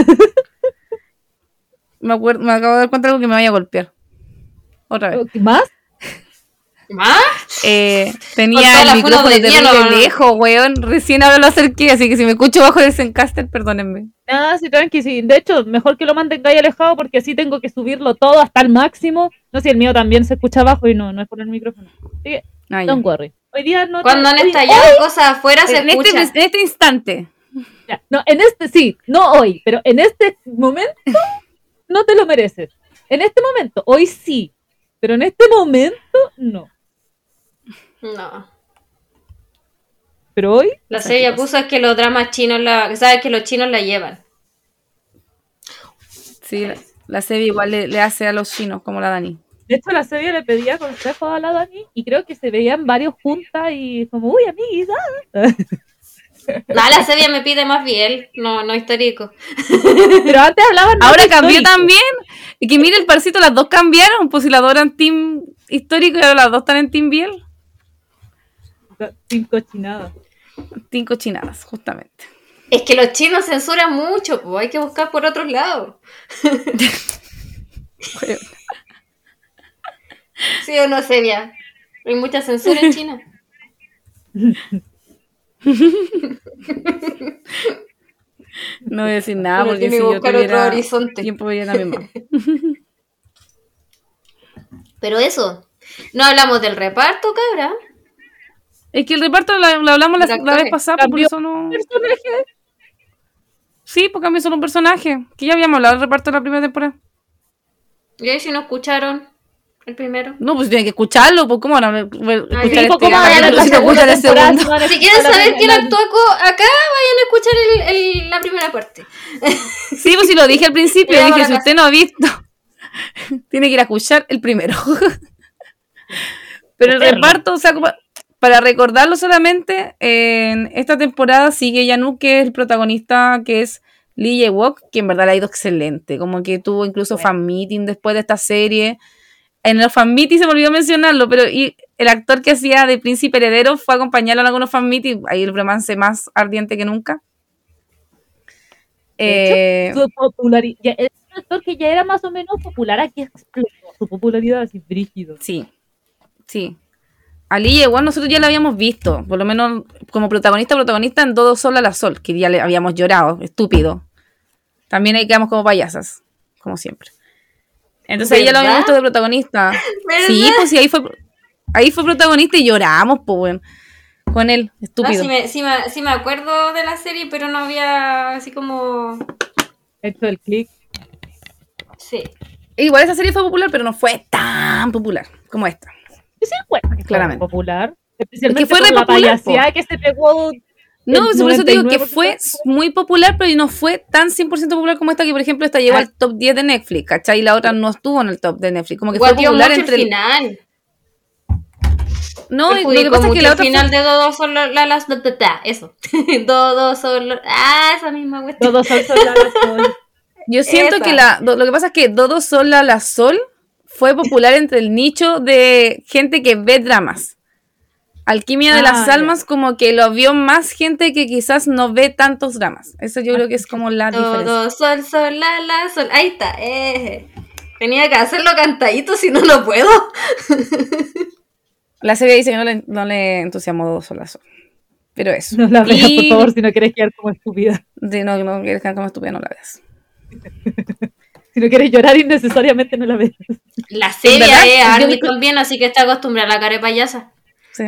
[SPEAKER 2] Me, acuer- me acabo de dar cuenta de algo que me vaya a golpear. Otra vez.
[SPEAKER 1] ¿Más?
[SPEAKER 3] ¿Más?
[SPEAKER 2] Eh,
[SPEAKER 3] Con
[SPEAKER 2] tenía
[SPEAKER 3] toda la
[SPEAKER 2] el
[SPEAKER 3] funa
[SPEAKER 2] micrófono
[SPEAKER 3] de
[SPEAKER 2] terrible
[SPEAKER 3] hielo, ¿no?
[SPEAKER 2] lejos, weón. Recién ahora lo acerqué, así que si me escucho bajo de Zencaster, perdónenme.
[SPEAKER 1] Ah, sí, tranqui, sí. De hecho, mejor que lo mantengáis alejado porque así tengo que subirlo todo hasta el máximo. No sé, el mío también se escucha bajo y no, no es por el micrófono. Así que,
[SPEAKER 2] Ah, ya.
[SPEAKER 1] don't worry. Hoy día no...
[SPEAKER 3] Cuando han
[SPEAKER 1] hoy-
[SPEAKER 3] estallado cosas afuera se
[SPEAKER 2] En este,
[SPEAKER 3] escucha.
[SPEAKER 2] en este instante.
[SPEAKER 1] Ya, no, en este sí, no hoy, pero en este momento no te lo mereces. En este momento, hoy sí, pero en este momento no.
[SPEAKER 3] No.
[SPEAKER 1] Pero hoy,
[SPEAKER 3] La serie puso es que los dramas chinos, la, sabes que los chinos la llevan.
[SPEAKER 2] Sí, la, la serie igual le, le hace a los chinos, como la Dani.
[SPEAKER 1] de hecho, la serie le pedía consejos a la Dani y creo que se veían varios juntas y como, uy, amiguis, ah.
[SPEAKER 3] No, la serie me pide más bien, no, no histórico.
[SPEAKER 1] Pero antes hablaban más
[SPEAKER 2] Ahora
[SPEAKER 1] de
[SPEAKER 2] cambió
[SPEAKER 1] histórico.
[SPEAKER 2] también. Y que mire el parcito, las dos cambiaron. Pues si las dos eran team histórico y ahora las dos están en team Biel.
[SPEAKER 1] Sin cochinada.
[SPEAKER 2] Team cochinadas, justamente.
[SPEAKER 3] Es que los chinos censuran mucho, pues hay que buscar por otros lados.
[SPEAKER 2] Bueno,
[SPEAKER 3] ¿Sí o no, Sevia? Hay mucha censura en China.
[SPEAKER 2] no voy a decir nada
[SPEAKER 3] Uno
[SPEAKER 2] porque
[SPEAKER 3] tiene
[SPEAKER 2] si
[SPEAKER 3] que
[SPEAKER 2] yo
[SPEAKER 3] buscar otro
[SPEAKER 2] tuviera
[SPEAKER 3] horizonte.
[SPEAKER 2] tiempo vería la misma.
[SPEAKER 3] Pero eso, no hablamos del reparto, cabra.
[SPEAKER 2] Es que el reparto lo, lo hablamos la,
[SPEAKER 3] Los
[SPEAKER 2] la vez
[SPEAKER 3] actores.
[SPEAKER 2] pasada, por
[SPEAKER 1] Cambió
[SPEAKER 2] eso no...
[SPEAKER 1] personaje.
[SPEAKER 2] Sí, porque cambió solo un personaje. Que ya habíamos hablado del reparto de la primera temporada.
[SPEAKER 3] Y ahí si no escucharon el primero.
[SPEAKER 2] No, pues tienen que escucharlo, pues cómo van a ver- ver-
[SPEAKER 3] Ay,
[SPEAKER 2] escuchar
[SPEAKER 3] sí,
[SPEAKER 1] ¿Cómo
[SPEAKER 2] este
[SPEAKER 1] van a ver
[SPEAKER 2] capítulo
[SPEAKER 1] la
[SPEAKER 2] si no
[SPEAKER 1] segunda
[SPEAKER 2] escuchan el
[SPEAKER 1] temporada
[SPEAKER 2] segundo?
[SPEAKER 1] si van a
[SPEAKER 3] Si
[SPEAKER 1] escuchar
[SPEAKER 3] quieren
[SPEAKER 1] la
[SPEAKER 3] saber quién
[SPEAKER 1] primera?
[SPEAKER 3] actuó co- acá, vayan a escuchar el, el- la primera parte.
[SPEAKER 2] Sí, pues si lo dije al principio,
[SPEAKER 3] Ya,
[SPEAKER 2] dije,
[SPEAKER 3] para
[SPEAKER 2] si
[SPEAKER 3] la
[SPEAKER 2] usted no ha visto, tiene que ir a escuchar el primero. Pero el
[SPEAKER 1] Verlo.
[SPEAKER 2] reparto, o sea, como- para recordarlo solamente, en esta temporada sigue Yanuk, que es el protagonista, que es Lee Jae-wook, que en verdad le ha ido excelente, como que tuvo incluso
[SPEAKER 1] Bueno.
[SPEAKER 2] fan meeting después de esta serie. En los fan meeting se me olvidó mencionarlo, pero y el actor que hacía de Príncipe Heredero fue a acompañarlo en algunos fan meeting, ahí el romance más ardiente que nunca.
[SPEAKER 1] De
[SPEAKER 2] Eh,
[SPEAKER 1] hecho, su popularidad, es un actor que ya era más o menos popular, aquí explotó su popularidad así brígido.
[SPEAKER 2] Sí, sí. A Lee Jae-won nosotros ya la habíamos visto, por lo menos como protagonista, protagonista en Todo Sol a la Sol, que ya le habíamos llorado, estúpido. También ahí quedamos como payasas, como siempre. Entonces ahí ya lo
[SPEAKER 3] ¿Verdad?
[SPEAKER 2] habíamos visto de protagonista.
[SPEAKER 3] ¿Verdad?
[SPEAKER 2] Sí, pues sí, ahí fue, ahí fue protagonista y lloramos, pues, bueno, con él,
[SPEAKER 3] No,
[SPEAKER 2] estúpido.
[SPEAKER 3] sí, me, sí, me, sí me acuerdo de la serie, pero no había así como...
[SPEAKER 1] Hecho el click.
[SPEAKER 3] Sí.
[SPEAKER 2] Igual esa serie fue popular, pero no fue tan popular como esta.
[SPEAKER 1] Yo sí encuentro que fue
[SPEAKER 2] Claramente.
[SPEAKER 1] popular. Especialmente
[SPEAKER 2] fue
[SPEAKER 1] por
[SPEAKER 2] re
[SPEAKER 1] la
[SPEAKER 2] popular, po.
[SPEAKER 1] payaseada que se pegó.
[SPEAKER 2] No,
[SPEAKER 1] el
[SPEAKER 2] sí, por eso te digo que
[SPEAKER 1] noventa y nueve por
[SPEAKER 2] fue
[SPEAKER 1] ciento.
[SPEAKER 2] muy popular, pero no fue tan cien por ciento popular como esta, que por ejemplo esta llegó
[SPEAKER 1] Ah.
[SPEAKER 2] al top diez de Netflix, ¿cachai? Y la otra no estuvo en el top de Netflix. Como que
[SPEAKER 3] Guateó
[SPEAKER 2] fue popular
[SPEAKER 3] mucho
[SPEAKER 2] entre
[SPEAKER 3] el
[SPEAKER 2] el...
[SPEAKER 3] final.
[SPEAKER 2] No, y lo que
[SPEAKER 3] Perjudicó
[SPEAKER 2] pasa es que
[SPEAKER 3] mucho
[SPEAKER 2] la
[SPEAKER 3] el
[SPEAKER 2] otra
[SPEAKER 3] final
[SPEAKER 2] fue...
[SPEAKER 3] de Dodo solo la las da, da, da, eso. Dodo solo. Ah, esa misma cuestión.
[SPEAKER 1] Todos son soldados. son-
[SPEAKER 2] Yo siento
[SPEAKER 3] Esa.
[SPEAKER 2] que la... do- Lo que pasa es que Dodo Sol a la Sol fue popular entre el nicho de gente que ve dramas. Alquimia de
[SPEAKER 1] Ah,
[SPEAKER 2] las
[SPEAKER 1] ya.
[SPEAKER 2] Almas como que lo vio más gente que quizás no ve tantos dramas. Eso yo creo que es como la diferencia.
[SPEAKER 3] Dodo sol, sol, la, la, sol. Ahí está. Eh. Tenía que hacerlo cantadito, si no, no puedo.
[SPEAKER 2] La serie dice que no le, no le entusiasmó Dodo Sol a la Sol. Pero eso.
[SPEAKER 1] No la veas,
[SPEAKER 2] Y-
[SPEAKER 1] por favor, si no quieres quedar como estúpida.
[SPEAKER 2] De no, no quieres quedar como estúpida, no la veas.
[SPEAKER 1] Si no quieres llorar innecesariamente, no la veas.
[SPEAKER 3] La
[SPEAKER 2] verdad,
[SPEAKER 3] serie es
[SPEAKER 2] yo-
[SPEAKER 3] Army también, así que está acostumbrada a la cara de payasa.
[SPEAKER 2] Sí.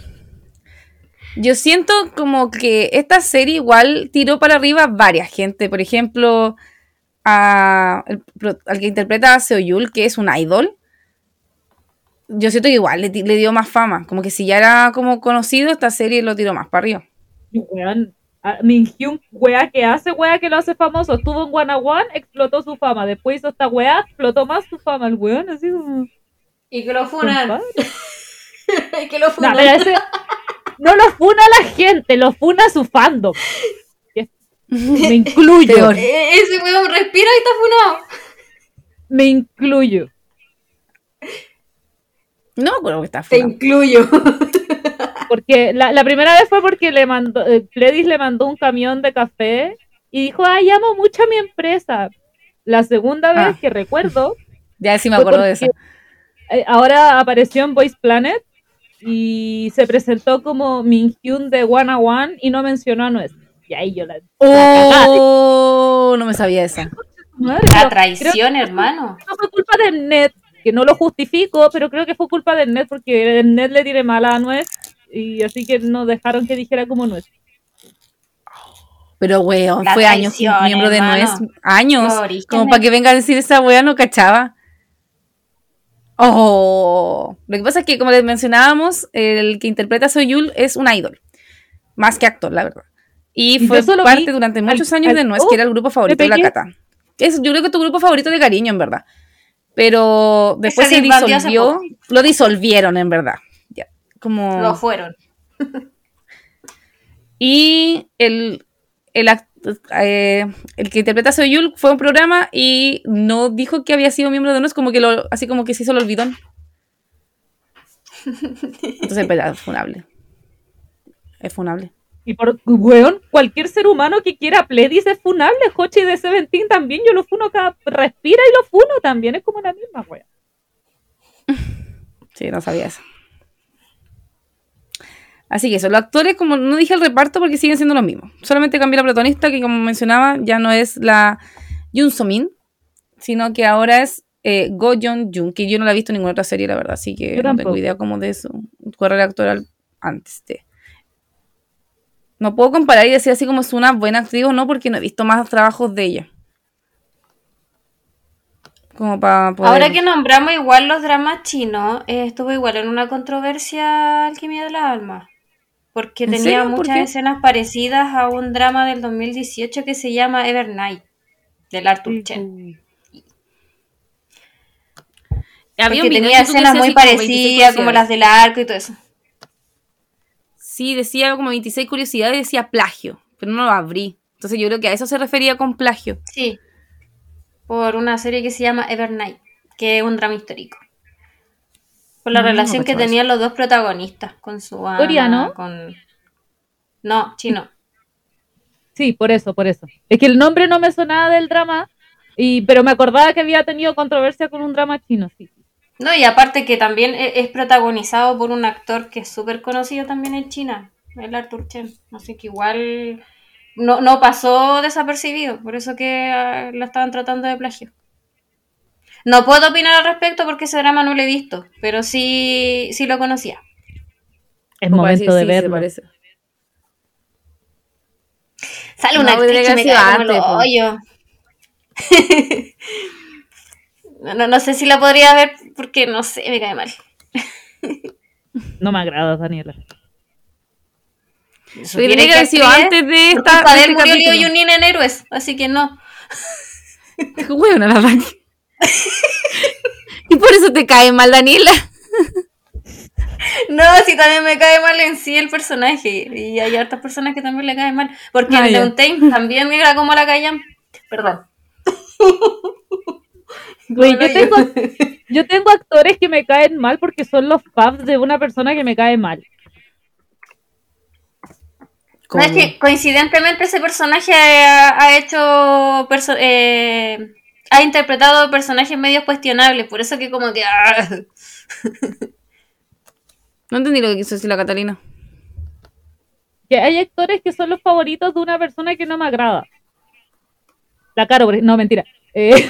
[SPEAKER 2] Yo siento como que esta serie igual tiró para arriba varias gente. Por ejemplo, a, el pro- al que interpreta a Seoyul, que es un idol. Yo siento que igual le, ti- le dio más fama. Como que si ya era como conocido, esta serie lo tiró más para arriba.
[SPEAKER 1] Y, weón, a- Min Hyun, wea que hace, wea que lo hace famoso. Estuvo en One on One, explotó su fama. Después hizo esta wea, explotó más su fama. El weón, así como.
[SPEAKER 3] Y que lo funan.
[SPEAKER 1] compadre.
[SPEAKER 3] Y que lo
[SPEAKER 1] No,
[SPEAKER 3] funan.
[SPEAKER 1] pero ese- no lo funa la gente, lo funa su fandom. Me incluyo.
[SPEAKER 2] Peor.
[SPEAKER 3] Eh, ese weón respira y está funado.
[SPEAKER 1] Me incluyo.
[SPEAKER 2] No me acuerdo que está
[SPEAKER 3] Te
[SPEAKER 2] funado.
[SPEAKER 3] incluyo.
[SPEAKER 1] Porque la, la primera vez fue porque le mandó, eh, Pledis le mandó un camión de café y dijo, ay, amo mucho a mi empresa. La segunda vez
[SPEAKER 2] Ah.
[SPEAKER 1] que recuerdo,
[SPEAKER 2] Ya sí me
[SPEAKER 1] fue
[SPEAKER 2] acuerdo de eso.
[SPEAKER 1] porque, eh, ahora apareció en Voice Planet y se presentó como Minhyun de One oh One y no mencionó a Nuez. Y ahí yo la...
[SPEAKER 2] Oh, no me sabía esa.
[SPEAKER 1] Madre,
[SPEAKER 3] La
[SPEAKER 1] pero
[SPEAKER 3] traición,
[SPEAKER 1] creo-
[SPEAKER 3] hermano.
[SPEAKER 1] no fue culpa del net, que no lo justifico, pero creo que fue culpa del net porque el net le tiene mala a Nuez y así que no dejaron que dijera como Nuez.
[SPEAKER 2] Pero, weón,
[SPEAKER 3] La
[SPEAKER 2] fue años que
[SPEAKER 3] traición,
[SPEAKER 2] miembro de
[SPEAKER 3] hermano.
[SPEAKER 2] Nuez. Años.
[SPEAKER 3] Los orígenes.
[SPEAKER 2] Como para que venga a decir esa wea, no cachaba. Oh. Lo que pasa es que, como les mencionábamos, el que interpreta a Soyul es un idol. Más que actor, la verdad. Y
[SPEAKER 1] Y
[SPEAKER 2] fue
[SPEAKER 1] yo solo
[SPEAKER 2] parte
[SPEAKER 1] vi
[SPEAKER 2] durante
[SPEAKER 1] al-
[SPEAKER 2] muchos años
[SPEAKER 1] al-
[SPEAKER 2] de Nuez,
[SPEAKER 1] oh,
[SPEAKER 2] que era el grupo favorito de la
[SPEAKER 1] pegué.
[SPEAKER 2] Cata. Es, yo creo que tu grupo favorito de cariño, en verdad. Pero después
[SPEAKER 3] se
[SPEAKER 2] se
[SPEAKER 3] disbandió hace
[SPEAKER 2] disolvió.
[SPEAKER 3] poco.
[SPEAKER 2] Lo disolvieron, en verdad. Ya. Como...
[SPEAKER 3] Lo fueron.
[SPEAKER 2] Y el, el, act- eh, el que interpreta a Soyul fue a un programa y no dijo que había sido miembro de Nuez, como que lo, así como que se hizo el olvidón. Entonces, pues, es funable. Es funable.
[SPEAKER 1] Y por, weón, cualquier ser humano que quiera Pledis es funable. Hochi de Seventeen también, yo lo funo cada... Respira y lo funo también, es como la misma, weón.
[SPEAKER 2] Sí, no sabía eso. Así que eso, los actores, como no dije el reparto porque siguen siendo los mismos. Solamente cambió la protagonista, que como mencionaba, ya no es la Yoon So-min, sino que ahora es eh, Go Yeon-jun, que yo no la he visto en ninguna otra serie, la verdad, así que
[SPEAKER 1] Yo
[SPEAKER 2] no tengo
[SPEAKER 1] tampoco.
[SPEAKER 2] idea como de su carrera actoral antes de... No puedo comparar y decir así como es una buena actriz o no, porque no he visto más trabajos de ella. Como para poder...
[SPEAKER 3] Ahora que nombramos igual los dramas chinos, eh, estuvo igual en una controversia Alquimia de la Alma. Porque
[SPEAKER 2] ¿En
[SPEAKER 3] tenía
[SPEAKER 2] serio? ¿Por
[SPEAKER 3] muchas
[SPEAKER 2] qué?
[SPEAKER 3] escenas parecidas a un drama del dos mil dieciocho que se llama Evernight, del Arthur
[SPEAKER 1] Sí.
[SPEAKER 3] Chen.
[SPEAKER 2] Había
[SPEAKER 3] Porque
[SPEAKER 2] un video
[SPEAKER 3] tenía
[SPEAKER 2] en YouTube que
[SPEAKER 3] escenas
[SPEAKER 2] decía
[SPEAKER 3] muy
[SPEAKER 2] así como veintiséis
[SPEAKER 3] parecidas, como las
[SPEAKER 2] curiosidades.
[SPEAKER 3] del arco y todo eso.
[SPEAKER 2] Sí, decía como veintiséis curiosidades y decía plagio, pero no lo abrí. Entonces yo creo que a eso se refería con plagio.
[SPEAKER 3] Sí, por una serie que se llama Evernight, que es un drama histórico. Por la
[SPEAKER 2] Mm, no
[SPEAKER 3] relación que
[SPEAKER 2] cachaba
[SPEAKER 3] tenían los dos protagonistas, con su ama,
[SPEAKER 1] ¿Coreano?
[SPEAKER 3] con... No, chino.
[SPEAKER 1] Sí, por eso, por eso. Es que el nombre no me sonaba del drama, y, pero me acordaba que había tenido controversia con un drama chino, sí.
[SPEAKER 3] No, y aparte que también e- es protagonizado por un actor que es súper conocido también en China, el Arthur Chen. Así que igual no, no pasó desapercibido, por eso que ah, lo estaban tratando de plagio. No puedo opinar al respecto porque ese drama no lo he visto, pero sí, sí lo conocía.
[SPEAKER 1] Es
[SPEAKER 2] Como para
[SPEAKER 1] momento
[SPEAKER 2] decir,
[SPEAKER 1] de
[SPEAKER 2] sí, se
[SPEAKER 1] verlo.
[SPEAKER 2] parece.
[SPEAKER 3] Sale
[SPEAKER 2] No,
[SPEAKER 3] una
[SPEAKER 2] tendría
[SPEAKER 3] actriz
[SPEAKER 2] que
[SPEAKER 3] que me
[SPEAKER 2] haber sido
[SPEAKER 3] cae como el
[SPEAKER 2] antes, po.
[SPEAKER 3] hoyo. no, no sé si la podría ver porque no sé, me cae mal.
[SPEAKER 1] No me agrada, Daniela.
[SPEAKER 3] Supiera
[SPEAKER 2] Tendría que
[SPEAKER 3] que
[SPEAKER 2] haber sido
[SPEAKER 3] actriz,
[SPEAKER 2] antes de
[SPEAKER 3] por
[SPEAKER 2] esta.
[SPEAKER 3] culpa
[SPEAKER 2] de
[SPEAKER 3] de él
[SPEAKER 2] este
[SPEAKER 3] murió Leo
[SPEAKER 2] capítulo.
[SPEAKER 3] Yunin en Héroes, así que no.
[SPEAKER 2] Qué huevona la Dani. Y por eso te cae mal, Daniela.
[SPEAKER 3] No, sí, también me cae mal en sí el personaje. Y hay hartas personas que también le caen mal. Porque
[SPEAKER 2] Ah,
[SPEAKER 3] en
[SPEAKER 2] ya.
[SPEAKER 3] The Untamed también mira cómo la callan. Perdón.
[SPEAKER 1] Güey, yo
[SPEAKER 3] Bueno,
[SPEAKER 1] tengo, yo tengo actores que me caen mal porque son los faves de una persona que me cae mal.
[SPEAKER 3] No, es que coincidentemente ese personaje ha, ha hecho perso- eh, ha interpretado personajes medio cuestionables, por eso que como que ah.
[SPEAKER 2] No entendí lo que quiso decir la Catalina.
[SPEAKER 1] Que hay actores que son los favoritos de una persona que no me agrada. La Caro, por ej- no, mentira. Eh,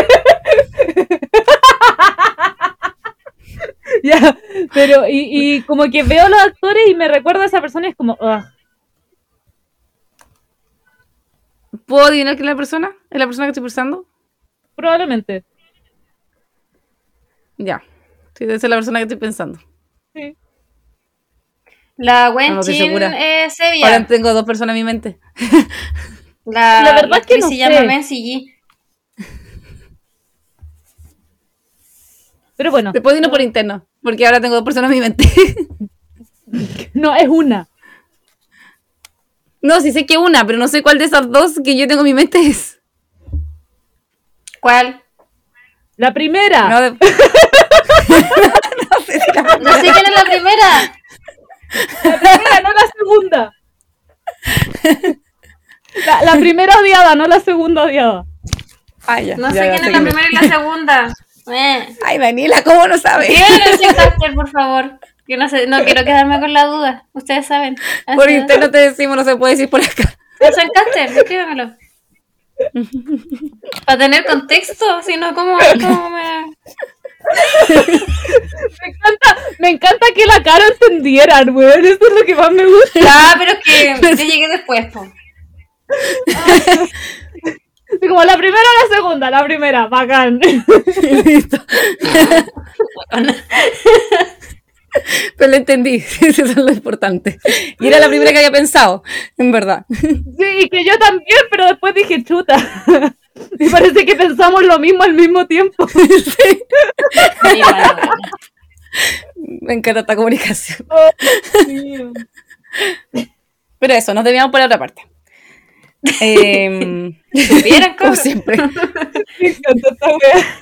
[SPEAKER 1] ya, pero y, y como que veo los actores y me recuerda a esa persona y es como, ugh.
[SPEAKER 2] ¿Puedo adivinar quién es la persona? ¿Es la persona que estoy pensando?
[SPEAKER 1] Probablemente.
[SPEAKER 2] Ya. Sí, debe ser la persona que estoy pensando.
[SPEAKER 1] Sí.
[SPEAKER 3] La
[SPEAKER 2] No,
[SPEAKER 3] Wen
[SPEAKER 2] no estoy
[SPEAKER 3] Chin
[SPEAKER 2] segura.
[SPEAKER 3] eh, Sevilla.
[SPEAKER 2] Ahora tengo dos personas en mi mente.
[SPEAKER 3] La,
[SPEAKER 1] La verdad
[SPEAKER 3] la
[SPEAKER 1] es que
[SPEAKER 3] actriz
[SPEAKER 1] no
[SPEAKER 3] se
[SPEAKER 1] sé.
[SPEAKER 3] llama Mency Yi.
[SPEAKER 1] Pero bueno,
[SPEAKER 2] Después vino por interno, porque ahora tengo dos personas en mi mente.
[SPEAKER 1] no, es una.
[SPEAKER 2] No, sí sé que una, pero no sé cuál de esas dos que yo tengo en mi mente es.
[SPEAKER 3] ¿Cuál?
[SPEAKER 1] La primera.
[SPEAKER 2] No, de- no sé si la...
[SPEAKER 3] No sé quién es la primera.
[SPEAKER 1] La La, la primera odiada, no la segunda odiada.
[SPEAKER 2] Ah, ya,
[SPEAKER 3] No
[SPEAKER 2] ya,
[SPEAKER 3] sé
[SPEAKER 2] ya
[SPEAKER 3] quién
[SPEAKER 2] sé
[SPEAKER 3] es la
[SPEAKER 2] quién es.
[SPEAKER 3] primera y la segunda. Eh.
[SPEAKER 2] Ay, Daniela, ¿cómo no sabes?
[SPEAKER 3] Díganle ese caster, por favor. Yo no sé, no quiero quedarme con la duda. Ustedes saben.
[SPEAKER 2] Por interno te decimos, no se puede decir por acá.
[SPEAKER 3] ¿Hacen caster? Escríbamelo. Para tener contexto, si no, ¿cómo, cómo me...?
[SPEAKER 1] Me encanta, me encanta que la cara entendieran, weón. Eso es lo que más me gusta.
[SPEAKER 3] Ah, pero es que yo llegué después, po.
[SPEAKER 1] Así como la primera o la segunda, la primera, bacán.
[SPEAKER 2] Listo. Pero lo entendí, eso es lo importante. Y era la primera que había pensado, en verdad.
[SPEAKER 1] Sí, y que yo también, pero después dije chuta. Y parece que pensamos lo mismo al mismo tiempo.
[SPEAKER 2] Sí.
[SPEAKER 3] Ay, bueno, bueno.
[SPEAKER 2] Me encanta esta comunicación.
[SPEAKER 1] Oh, mío.
[SPEAKER 2] Pero eso, nos debíamos por la otra parte. Eh,
[SPEAKER 3] ¿Supieran,
[SPEAKER 2] como
[SPEAKER 3] cabrón?
[SPEAKER 2] siempre.
[SPEAKER 1] Me encanta esta wea.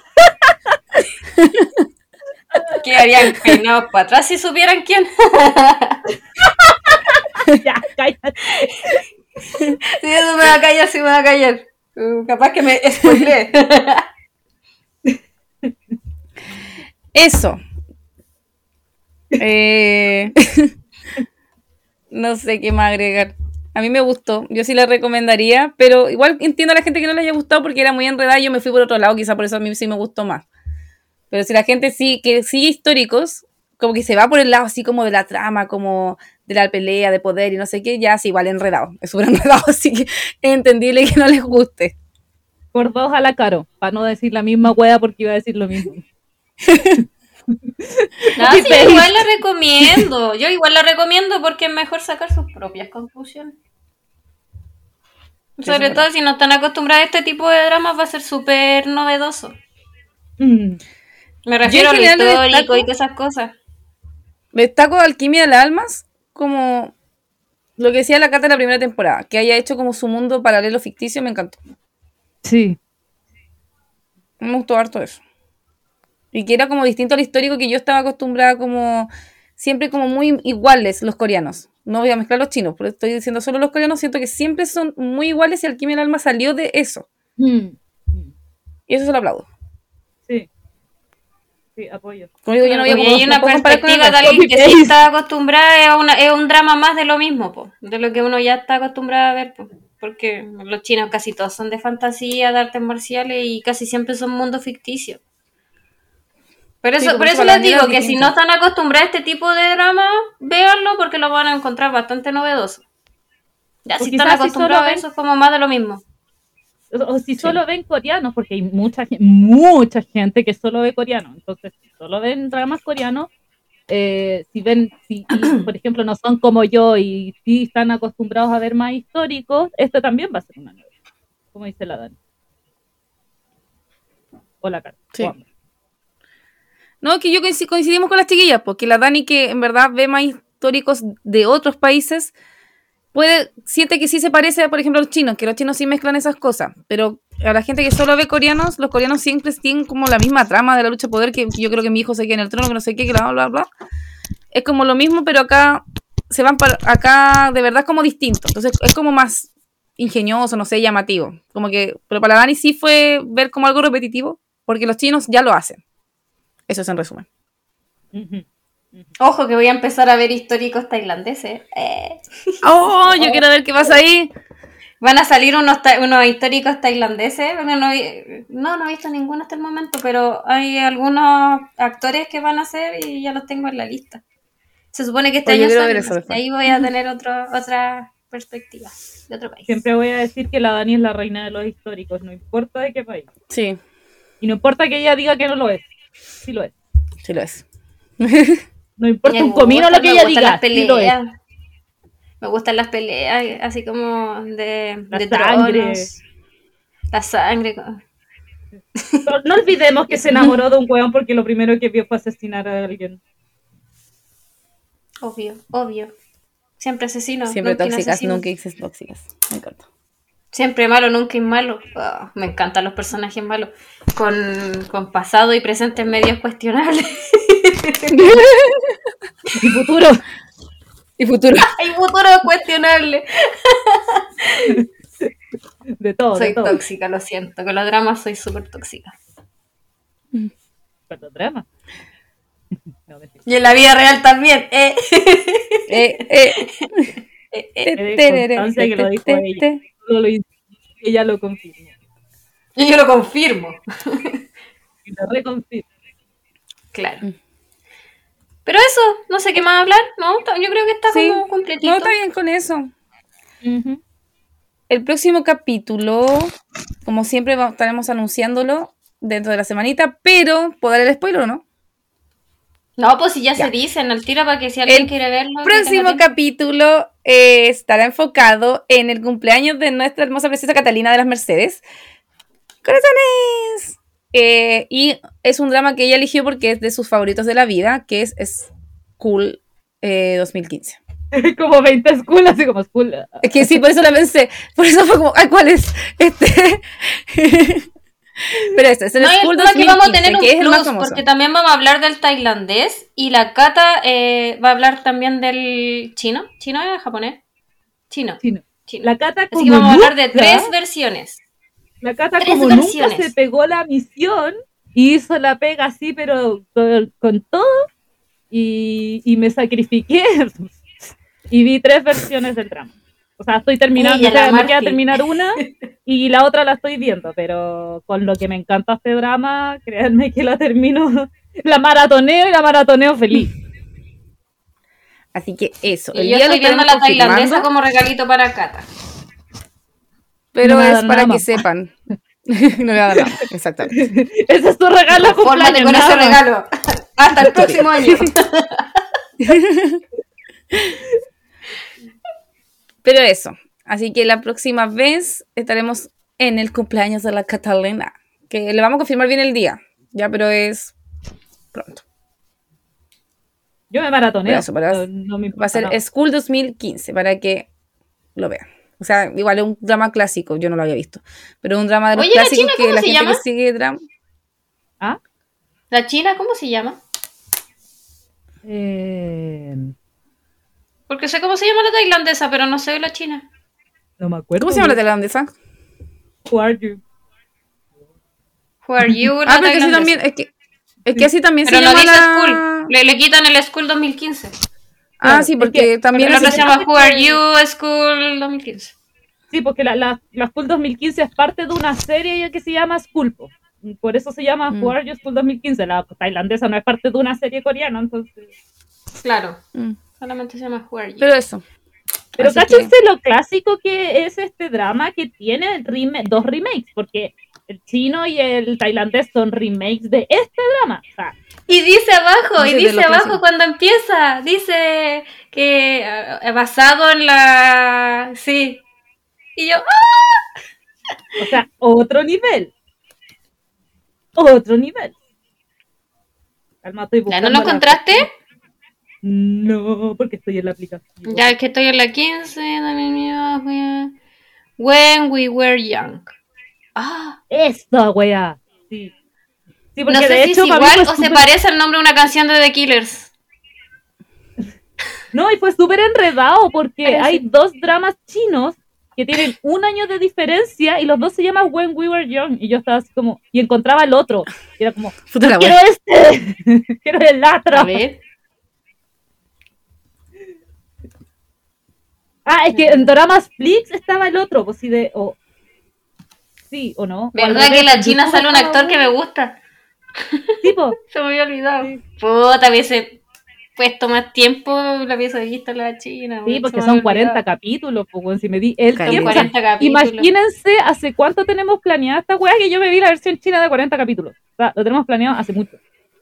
[SPEAKER 3] Quedarían peinados para atrás si supieran quién.
[SPEAKER 1] Ya, cállate.
[SPEAKER 3] Si eso me va a callar, si me va a callar. Uh, capaz que me spoileé.
[SPEAKER 2] Eso. Eh, no sé qué más agregar. A mí me gustó, yo sí la recomendaría, pero igual entiendo a la gente que no le haya gustado porque era muy enredada y yo me fui por otro lado, quizá por eso a mí sí me gustó más. Pero si la gente sí, que sigue históricos, como que se va por el lado así como de la trama, como de la pelea, de poder y no sé qué, ya sí, igual enredado, es súper enredado, así que es entendible que no les guste.
[SPEAKER 1] Por dos a la Caro, para no decir la misma wea porque iba a decir lo mismo.
[SPEAKER 3] No, sí, yo igual la recomiendo. Yo igual la recomiendo porque es mejor sacar sus propias conclusiones.
[SPEAKER 2] Sí,
[SPEAKER 3] Sobre
[SPEAKER 2] eso es
[SPEAKER 3] todo si no están acostumbrados a este tipo de dramas, va a ser súper novedoso.
[SPEAKER 1] Mm.
[SPEAKER 3] Me refiero a
[SPEAKER 2] en
[SPEAKER 3] lo
[SPEAKER 2] general
[SPEAKER 3] histórico
[SPEAKER 2] destaco-
[SPEAKER 3] y todas esas cosas.
[SPEAKER 2] Destaco Alquimia de las Almas como lo que decía la carta de la primera temporada, que haya hecho como su mundo paralelo ficticio, me encantó.
[SPEAKER 1] Sí.
[SPEAKER 2] Me gustó harto eso. Y que era como distinto al histórico que yo estaba acostumbrada como siempre como muy iguales los coreanos. No voy a mezclar los chinos, pero estoy diciendo solo los coreanos, siento que siempre son muy iguales y Alquimia del Alma salió de eso.
[SPEAKER 1] Mm.
[SPEAKER 2] Y eso se lo aplaudo.
[SPEAKER 1] Sí. Sí, apoyo.
[SPEAKER 2] Como digo, yo no,
[SPEAKER 3] Porque
[SPEAKER 2] había,
[SPEAKER 3] hay una
[SPEAKER 2] no puedo comparar con el
[SPEAKER 3] perspectiva de
[SPEAKER 2] resto.
[SPEAKER 3] alguien que sí está acostumbrada es, a una, es un drama más de lo mismo, po, de lo que uno ya está acostumbrado a ver, po, porque los chinos casi todos son de fantasía, de artes marciales y casi siempre son mundos ficticios. Por
[SPEAKER 2] Sí,
[SPEAKER 3] eso,
[SPEAKER 2] como
[SPEAKER 3] por
[SPEAKER 2] eso
[SPEAKER 3] eso
[SPEAKER 2] para
[SPEAKER 3] les
[SPEAKER 2] la
[SPEAKER 3] digo
[SPEAKER 2] niña
[SPEAKER 3] que
[SPEAKER 2] es
[SPEAKER 3] si
[SPEAKER 2] distinto.
[SPEAKER 3] no están acostumbrados a este tipo de drama, véanlo porque lo van a encontrar bastante novedoso. Ya,
[SPEAKER 1] O
[SPEAKER 3] si
[SPEAKER 1] quizás
[SPEAKER 3] están
[SPEAKER 1] si
[SPEAKER 3] acostumbrados
[SPEAKER 1] solo
[SPEAKER 3] a
[SPEAKER 1] ven-
[SPEAKER 3] eso, es como más de lo mismo.
[SPEAKER 1] O, o si solo ven coreanos, porque hay mucha, gen- mucha gente que solo ve coreano. Entonces, si solo ven dramas coreanos, eh, si ven, si, y, por ejemplo, no son como yo y sí están acostumbrados a ver más históricos, esto también va a ser una novela, como dice la Dani. O la Carla.
[SPEAKER 2] Sí.
[SPEAKER 1] o ambas.
[SPEAKER 2] No, que yo coinc- coincidimos con las chiquillas, porque la Dani que en verdad ve más históricos de otros países, puede, siente que sí se parece, por ejemplo, a los chinos, que los chinos sí mezclan esas cosas, pero a la gente que solo ve coreanos, los coreanos siempre tienen como la misma trama de la lucha de poder, que yo creo que mi hijo se queda en el trono, que no sé qué, que bla, bla, bla. Es como lo mismo, pero acá se van para, acá de verdad es como distinto, entonces es como más ingenioso, no sé, llamativo, como que, pero para la Dani sí fue ver como algo repetitivo, porque los chinos ya lo hacen. Eso es en resumen.
[SPEAKER 1] Ujú.
[SPEAKER 3] Ojo que voy a empezar a ver históricos tailandeses. Eh.
[SPEAKER 2] ¡Oh! Yo quiero ver qué pasa ahí.
[SPEAKER 3] Van a salir unos, ta- unos históricos tailandeses. Bueno, no, vi- no, no he visto ninguno hasta el momento, pero hay algunos actores que van a ser y ya los tengo en la lista. Se supone que este
[SPEAKER 2] Oye,
[SPEAKER 3] año
[SPEAKER 2] quiero ver
[SPEAKER 3] salen,
[SPEAKER 2] eso
[SPEAKER 3] así que
[SPEAKER 2] después.
[SPEAKER 3] ahí voy a tener otro, otra perspectiva de otro país.
[SPEAKER 1] Siempre voy a decir que la Dani es la reina de los históricos, no importa de qué país.
[SPEAKER 2] Sí,
[SPEAKER 1] Y no importa que ella diga que no lo es. Sí lo es.
[SPEAKER 2] sí lo es.
[SPEAKER 1] No importa
[SPEAKER 3] Me
[SPEAKER 1] un comino
[SPEAKER 3] gusta,
[SPEAKER 1] lo que
[SPEAKER 3] me
[SPEAKER 1] ella
[SPEAKER 3] gustan
[SPEAKER 1] diga.
[SPEAKER 3] las
[SPEAKER 1] Sí lo es.
[SPEAKER 3] peleas. Me gustan las peleas, así como de,
[SPEAKER 1] La
[SPEAKER 3] de
[SPEAKER 1] sangre.
[SPEAKER 3] tronos. La sangre. co-
[SPEAKER 1] No, no olvidemos que se enamoró de un weón porque lo primero que vio fue asesinar a alguien.
[SPEAKER 3] Obvio, obvio. Siempre asesino.
[SPEAKER 2] Siempre
[SPEAKER 3] nunca
[SPEAKER 2] tóxicas,
[SPEAKER 3] asesino.
[SPEAKER 2] nunca exes tóxicas. Me encanta.
[SPEAKER 3] Siempre malo, nunca inmalo. Oh, me encantan los personajes malos. Con, con pasado y presente medios cuestionables.
[SPEAKER 1] Y futuro.
[SPEAKER 2] Y futuro.
[SPEAKER 3] Hay futuro cuestionable.
[SPEAKER 1] De todo,
[SPEAKER 3] Soy
[SPEAKER 1] de todo.
[SPEAKER 3] tóxica, lo siento. Con los dramas soy súper tóxica.
[SPEAKER 1] ¿Cuánto drama? No, mentira.
[SPEAKER 3] Y en la vida real también, ¿eh?
[SPEAKER 4] Eh, eh.
[SPEAKER 3] Eh, eh.
[SPEAKER 1] Me de constancia que lo dijo ella. Solo lo hice, ella lo confirmó.
[SPEAKER 3] Y yo lo confirmo.
[SPEAKER 1] Y lo reconfirmo.
[SPEAKER 3] Claro. Pero eso, no sé qué más hablar, ¿no? Yo creo que está
[SPEAKER 4] Sí.
[SPEAKER 3] como completito.
[SPEAKER 4] No, está bien con eso.
[SPEAKER 1] Ujú.
[SPEAKER 4] El próximo capítulo, como siempre, va- estaremos anunciándolo dentro de la semanita, pero ¿puedo dar el spoiler o no?
[SPEAKER 3] No, pues si ya,
[SPEAKER 4] Ya.
[SPEAKER 3] se dicen al tiro para que si alguien
[SPEAKER 4] El
[SPEAKER 3] quiere verlo. que
[SPEAKER 4] Próximo
[SPEAKER 3] tenga tiempo.
[SPEAKER 4] capítulo eh, estará enfocado en el cumpleaños de nuestra hermosa princesa Catalina de las Mercedes. ¡Corazones! Eh, y es un drama que ella eligió porque es de sus favoritos de la vida, que es School eh, dos mil quince.
[SPEAKER 1] Como veinte school, así como school.
[SPEAKER 4] Es que sí, por eso la pensé. Por eso fue como, ay, ¿cuál es? Este. Pero este es el
[SPEAKER 3] No, y
[SPEAKER 4] School
[SPEAKER 3] el tema es que
[SPEAKER 4] dos mil quince,
[SPEAKER 3] vamos a tener un
[SPEAKER 4] que es el más
[SPEAKER 3] plus,
[SPEAKER 4] famoso.
[SPEAKER 3] porque también vamos a hablar del tailandés y la Cata eh, va a hablar también del chino. ¿Chino es japonés? Chino.
[SPEAKER 1] Chino.
[SPEAKER 3] chino.
[SPEAKER 1] La Cata
[SPEAKER 3] Así
[SPEAKER 1] como
[SPEAKER 3] que vamos a hablar de
[SPEAKER 1] nunca-
[SPEAKER 3] tres versiones.
[SPEAKER 1] La Cata
[SPEAKER 3] tres
[SPEAKER 1] como
[SPEAKER 3] versiones.
[SPEAKER 1] nunca se pegó la misión y hizo la pega así, pero con, con todo. Y, y me sacrifiqué. Y vi tres versiones del drama. O sea, estoy terminando,
[SPEAKER 3] Ella,
[SPEAKER 1] o sea,
[SPEAKER 3] la
[SPEAKER 1] me queda
[SPEAKER 3] Marti.
[SPEAKER 1] terminar una y la otra la estoy viendo, pero con lo que me encanta este drama, créanme que la termino, la maratoneo y la maratoneo feliz.
[SPEAKER 4] Así que eso.
[SPEAKER 3] Y yo
[SPEAKER 4] día
[SPEAKER 3] estoy
[SPEAKER 4] lo
[SPEAKER 3] viendo
[SPEAKER 4] estaremos
[SPEAKER 3] la tailandesa
[SPEAKER 4] confirmando,
[SPEAKER 3] como regalito para Cata.
[SPEAKER 4] pero
[SPEAKER 1] No me va a
[SPEAKER 4] es
[SPEAKER 1] dar
[SPEAKER 4] para
[SPEAKER 1] nada
[SPEAKER 4] que
[SPEAKER 1] más.
[SPEAKER 4] sepan. No le va a dar nada, exactamente.
[SPEAKER 1] Ese es tu regalo de
[SPEAKER 3] Fórmate
[SPEAKER 1] cumpleaños,
[SPEAKER 3] con ese
[SPEAKER 1] nada más.
[SPEAKER 3] regalo. Hasta el próximo año.
[SPEAKER 4] Pero eso. Así que la próxima vez estaremos en el cumpleaños de la Catalina. Que le vamos a confirmar bien el día. Ya, pero es pronto.
[SPEAKER 1] Yo me maratoneo.
[SPEAKER 4] Por eso, para-
[SPEAKER 1] no, no me
[SPEAKER 4] Va a ser
[SPEAKER 1] importa nada.
[SPEAKER 4] School dos mil quince para que lo vean. O sea, igual es un drama clásico, yo no lo había visto. Pero es un drama de los
[SPEAKER 3] Oye, ¿la
[SPEAKER 4] clásicos
[SPEAKER 3] china
[SPEAKER 4] que
[SPEAKER 3] cómo
[SPEAKER 4] la
[SPEAKER 3] se
[SPEAKER 4] gente
[SPEAKER 3] llama?
[SPEAKER 4] que sigue drama.
[SPEAKER 1] ¿Ah?
[SPEAKER 3] ¿La china cómo se llama?
[SPEAKER 1] Eh,
[SPEAKER 3] Porque sé cómo se llama la tailandesa, pero no sé la china.
[SPEAKER 1] no me acuerdo.
[SPEAKER 4] ¿Cómo se llama la tailandesa?
[SPEAKER 1] Who are you?
[SPEAKER 3] Who are you, la
[SPEAKER 4] Ah, pero que así
[SPEAKER 3] tailandesa.
[SPEAKER 4] también, es que, es que así también
[SPEAKER 3] Pero
[SPEAKER 4] se
[SPEAKER 3] no
[SPEAKER 4] llama
[SPEAKER 3] dice
[SPEAKER 4] la...
[SPEAKER 3] School. Le, le quitan el School dos mil quince.
[SPEAKER 4] Ah,
[SPEAKER 1] Claro,
[SPEAKER 4] sí,
[SPEAKER 1] es
[SPEAKER 4] porque
[SPEAKER 1] que-
[SPEAKER 4] también
[SPEAKER 3] Porque la
[SPEAKER 4] así-
[SPEAKER 3] otra se llama Who are you, School dos mil quince.
[SPEAKER 1] Sí, porque la, la, la School dos mil quince es parte de una serie que se llama School. po. Por eso se llama
[SPEAKER 4] Mm.
[SPEAKER 1] Who Are You School dos mil quince. La tailandesa no es parte de una serie coreana, entonces...
[SPEAKER 3] Claro.
[SPEAKER 4] Mm.
[SPEAKER 3] Solamente se llama Who are you.
[SPEAKER 4] Pero eso.
[SPEAKER 1] Pero
[SPEAKER 4] Así
[SPEAKER 1] cáchense lo clásico que es este drama que tiene el reme- dos remakes, porque el chino y el tailandés son remakes de este drama. O sea,
[SPEAKER 3] Y dice abajo,
[SPEAKER 4] Dice
[SPEAKER 3] y
[SPEAKER 4] de
[SPEAKER 3] dice
[SPEAKER 4] lo
[SPEAKER 3] abajo
[SPEAKER 4] clásico.
[SPEAKER 3] cuando empieza, dice que eh, basado en la... Sí. Y yo, ¡ah!
[SPEAKER 1] o sea, otro nivel. Otro nivel. Calma, estoy
[SPEAKER 3] ¿Ya
[SPEAKER 1] buscando
[SPEAKER 3] no lo
[SPEAKER 1] la-
[SPEAKER 3] encontraste?
[SPEAKER 1] No, porque estoy en la aplicación.
[SPEAKER 3] Ya que estoy en la quince, dame miedo, voy a- When we were young. Ah,
[SPEAKER 1] Eso, wea. Sí. Sí, porque
[SPEAKER 3] no sé
[SPEAKER 1] de
[SPEAKER 3] si
[SPEAKER 1] hecho,
[SPEAKER 3] es
[SPEAKER 1] para mí
[SPEAKER 3] igual
[SPEAKER 1] fue
[SPEAKER 3] o se
[SPEAKER 1] súper-
[SPEAKER 3] parece al nombre de una canción de The Killers.
[SPEAKER 1] No, y fue súper enredado porque
[SPEAKER 3] Parece.
[SPEAKER 1] hay dos dramas chinos que tienen un año de diferencia y los dos se llaman When We Were Young. Y yo estaba así como, y encontraba el otro. Y era como,
[SPEAKER 4] Puta la
[SPEAKER 1] quiero
[SPEAKER 4] wea.
[SPEAKER 1] este, quiero el otro.
[SPEAKER 3] A ver.
[SPEAKER 1] Ah, es que en Doramas Flix estaba el otro, pues sí, de, o, sí o no. O al
[SPEAKER 3] ¿Verdad que
[SPEAKER 1] revés,
[SPEAKER 3] en la
[SPEAKER 1] en
[SPEAKER 3] China
[SPEAKER 1] YouTube
[SPEAKER 3] sale un
[SPEAKER 1] estaba
[SPEAKER 3] actor que
[SPEAKER 1] uno.
[SPEAKER 3] me gusta?
[SPEAKER 1] Sí, po.
[SPEAKER 3] Se me había olvidado.
[SPEAKER 1] Sí.
[SPEAKER 3] Puta, hubiese puesto más tiempo, la hubiese visto en la China.
[SPEAKER 1] Sí,
[SPEAKER 3] weón,
[SPEAKER 1] porque
[SPEAKER 3] se me
[SPEAKER 1] son
[SPEAKER 3] había
[SPEAKER 1] cuarenta
[SPEAKER 3] olvidado.
[SPEAKER 1] capítulos, pues, weón, si me di el
[SPEAKER 4] Caleta.
[SPEAKER 1] tiempo. O sea,
[SPEAKER 3] cuarenta capítulos.
[SPEAKER 1] imagínense hace cuánto tenemos planeada esta weá que yo me vi la versión china de cuarenta capítulos. O sea, lo tenemos planeado hace mucho.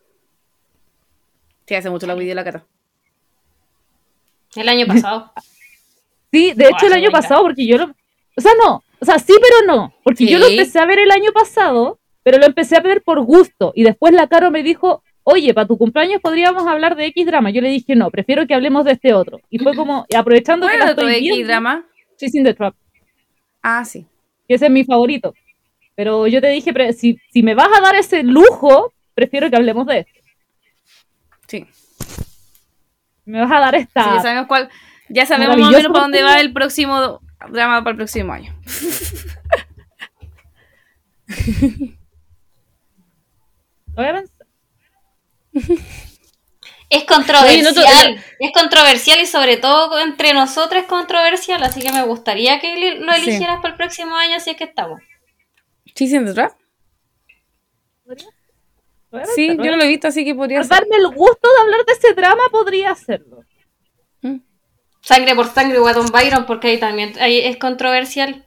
[SPEAKER 4] Sí, hace mucho la video de la Cata.
[SPEAKER 3] El año pasado.
[SPEAKER 1] Sí, de
[SPEAKER 3] Oh,
[SPEAKER 1] hecho el
[SPEAKER 3] hace
[SPEAKER 1] año
[SPEAKER 3] buen
[SPEAKER 1] pasado, porque yo lo... O sea, no, o sea, sí, pero no. Porque yo lo
[SPEAKER 4] Sí.
[SPEAKER 1] empecé a ver el año pasado, pero lo empecé a ver por gusto. Y después la Caro me dijo, oye, para tu cumpleaños podríamos hablar de X drama. Yo le dije, no, prefiero que hablemos de este otro. Y fue como, y aprovechando que
[SPEAKER 4] ¿Cuál
[SPEAKER 1] la
[SPEAKER 4] es otro
[SPEAKER 1] estoy
[SPEAKER 4] X
[SPEAKER 1] viendo,
[SPEAKER 4] drama?
[SPEAKER 1] She's in the Trap,
[SPEAKER 4] Ah, sí.
[SPEAKER 1] que ese es mi favorito. Pero yo te dije, pre- si, si me vas a dar ese lujo, prefiero que hablemos de este.
[SPEAKER 4] Sí.
[SPEAKER 1] Me vas a dar esta...
[SPEAKER 4] Sí, ya sabemos cuál. Ya sabemos más o
[SPEAKER 1] Maravilloso
[SPEAKER 4] menos para dónde va
[SPEAKER 1] contenido.
[SPEAKER 4] el próximo drama para el próximo año.
[SPEAKER 1] Lo voy a pensar.
[SPEAKER 3] Es controversial,
[SPEAKER 4] Oye, no te-
[SPEAKER 3] es controversial y sobre todo entre nosotros es controversial, así que me gustaría que li- lo
[SPEAKER 4] Sí.
[SPEAKER 3] eligieras para el próximo año si es que estamos.
[SPEAKER 4] Cheese in the Trap.
[SPEAKER 1] ¿Podría? Lo voy a
[SPEAKER 4] Sí,
[SPEAKER 1] pensar,
[SPEAKER 4] yo no lo he visto, así que podría
[SPEAKER 1] Por
[SPEAKER 4] ser.
[SPEAKER 1] darme el gusto de hablar de ese drama, podría hacerlo.
[SPEAKER 4] Mm.
[SPEAKER 3] Sangre por sangre, Guatón Byron, porque ahí también ahí es controversial.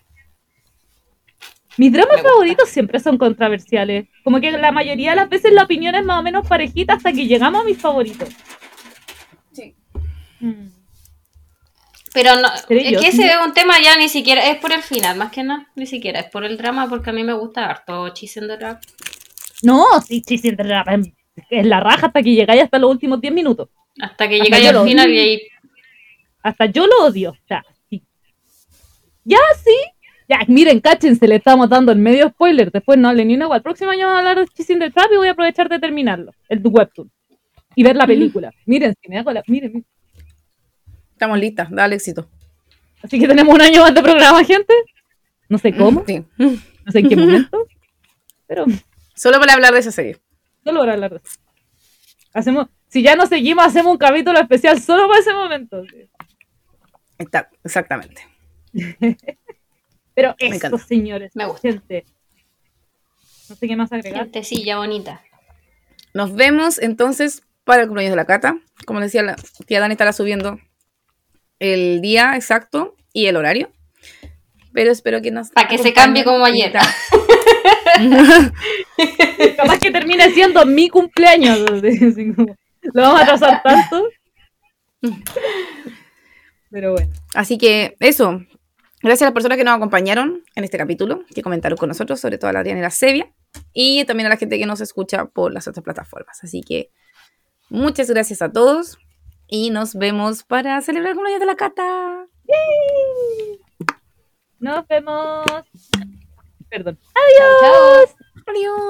[SPEAKER 1] Mis dramas
[SPEAKER 3] Me gusta.
[SPEAKER 1] favoritos siempre son controversiales. Como que la mayoría de las veces la opinión es más o menos parejita hasta que llegamos a mis favoritos.
[SPEAKER 4] Sí.
[SPEAKER 1] Mm.
[SPEAKER 3] Pero no,
[SPEAKER 1] ¿Seré
[SPEAKER 3] es
[SPEAKER 1] yo,
[SPEAKER 3] que ese
[SPEAKER 1] sí?
[SPEAKER 3] es un tema ya ni siquiera, es por el final, más que nada, ni siquiera, es por el drama, porque a mí me gusta harto Cheese in the Trap.
[SPEAKER 1] No, sí, sí, sí, es es la raja hasta que llegáis hasta los últimos diez minutos.
[SPEAKER 3] Hasta que
[SPEAKER 1] Hasta
[SPEAKER 3] llegáis
[SPEAKER 1] yo
[SPEAKER 3] al
[SPEAKER 1] lo
[SPEAKER 3] final
[SPEAKER 1] odio.
[SPEAKER 3] y ahí
[SPEAKER 1] Hasta yo lo odio. O sea, sí. Ya, sí. Ya, miren, cáchense, le estamos dando el medio spoiler. Después no hablen ni una igual. El próximo año vamos a hablar de Chasing the Trap y voy a aprovechar de terminarlo. El webtoon. Y ver la película. Miren, si me hago la. Miren, miren.
[SPEAKER 4] Estamos listas, dale éxito.
[SPEAKER 1] Así que tenemos un año más de programa, gente. No sé cómo,
[SPEAKER 4] Sí.
[SPEAKER 1] no sé en qué momento. Pero
[SPEAKER 4] Solo para hablar de esa serie.
[SPEAKER 1] solo para hablar de eso. Hacemos. Si ya no seguimos, hacemos un capítulo especial solo para ese momento. Sí.
[SPEAKER 4] Está, exactamente.
[SPEAKER 1] Pero
[SPEAKER 4] Me
[SPEAKER 1] eso,
[SPEAKER 4] encanta.
[SPEAKER 1] señores.
[SPEAKER 3] Me gusta.
[SPEAKER 1] Gente. No sé qué más agregar.
[SPEAKER 3] gentecilla bonita.
[SPEAKER 4] Nos vemos entonces para el cumpleaños de la Cata. Como decía, la tía Dani estará subiendo el día exacto y el horario. Pero espero que nos
[SPEAKER 3] Para que se
[SPEAKER 4] acompañen.
[SPEAKER 3] cambie como ayer.
[SPEAKER 1] Capaz que termine siendo mi cumpleaños. Así, así como, lo vamos a atrasar tanto. Pero bueno.
[SPEAKER 4] Así que eso. Gracias a las personas que nos acompañaron en este capítulo, que comentaron con nosotros, sobre todo a la Adriana y la Sevia, y también a la gente que nos escucha por las otras plataformas. Así que muchas gracias a todos y nos vemos para celebrar el cumpleaños de la Cata.
[SPEAKER 1] Nos vemos. Perdón.
[SPEAKER 3] Chao.
[SPEAKER 4] Adiós.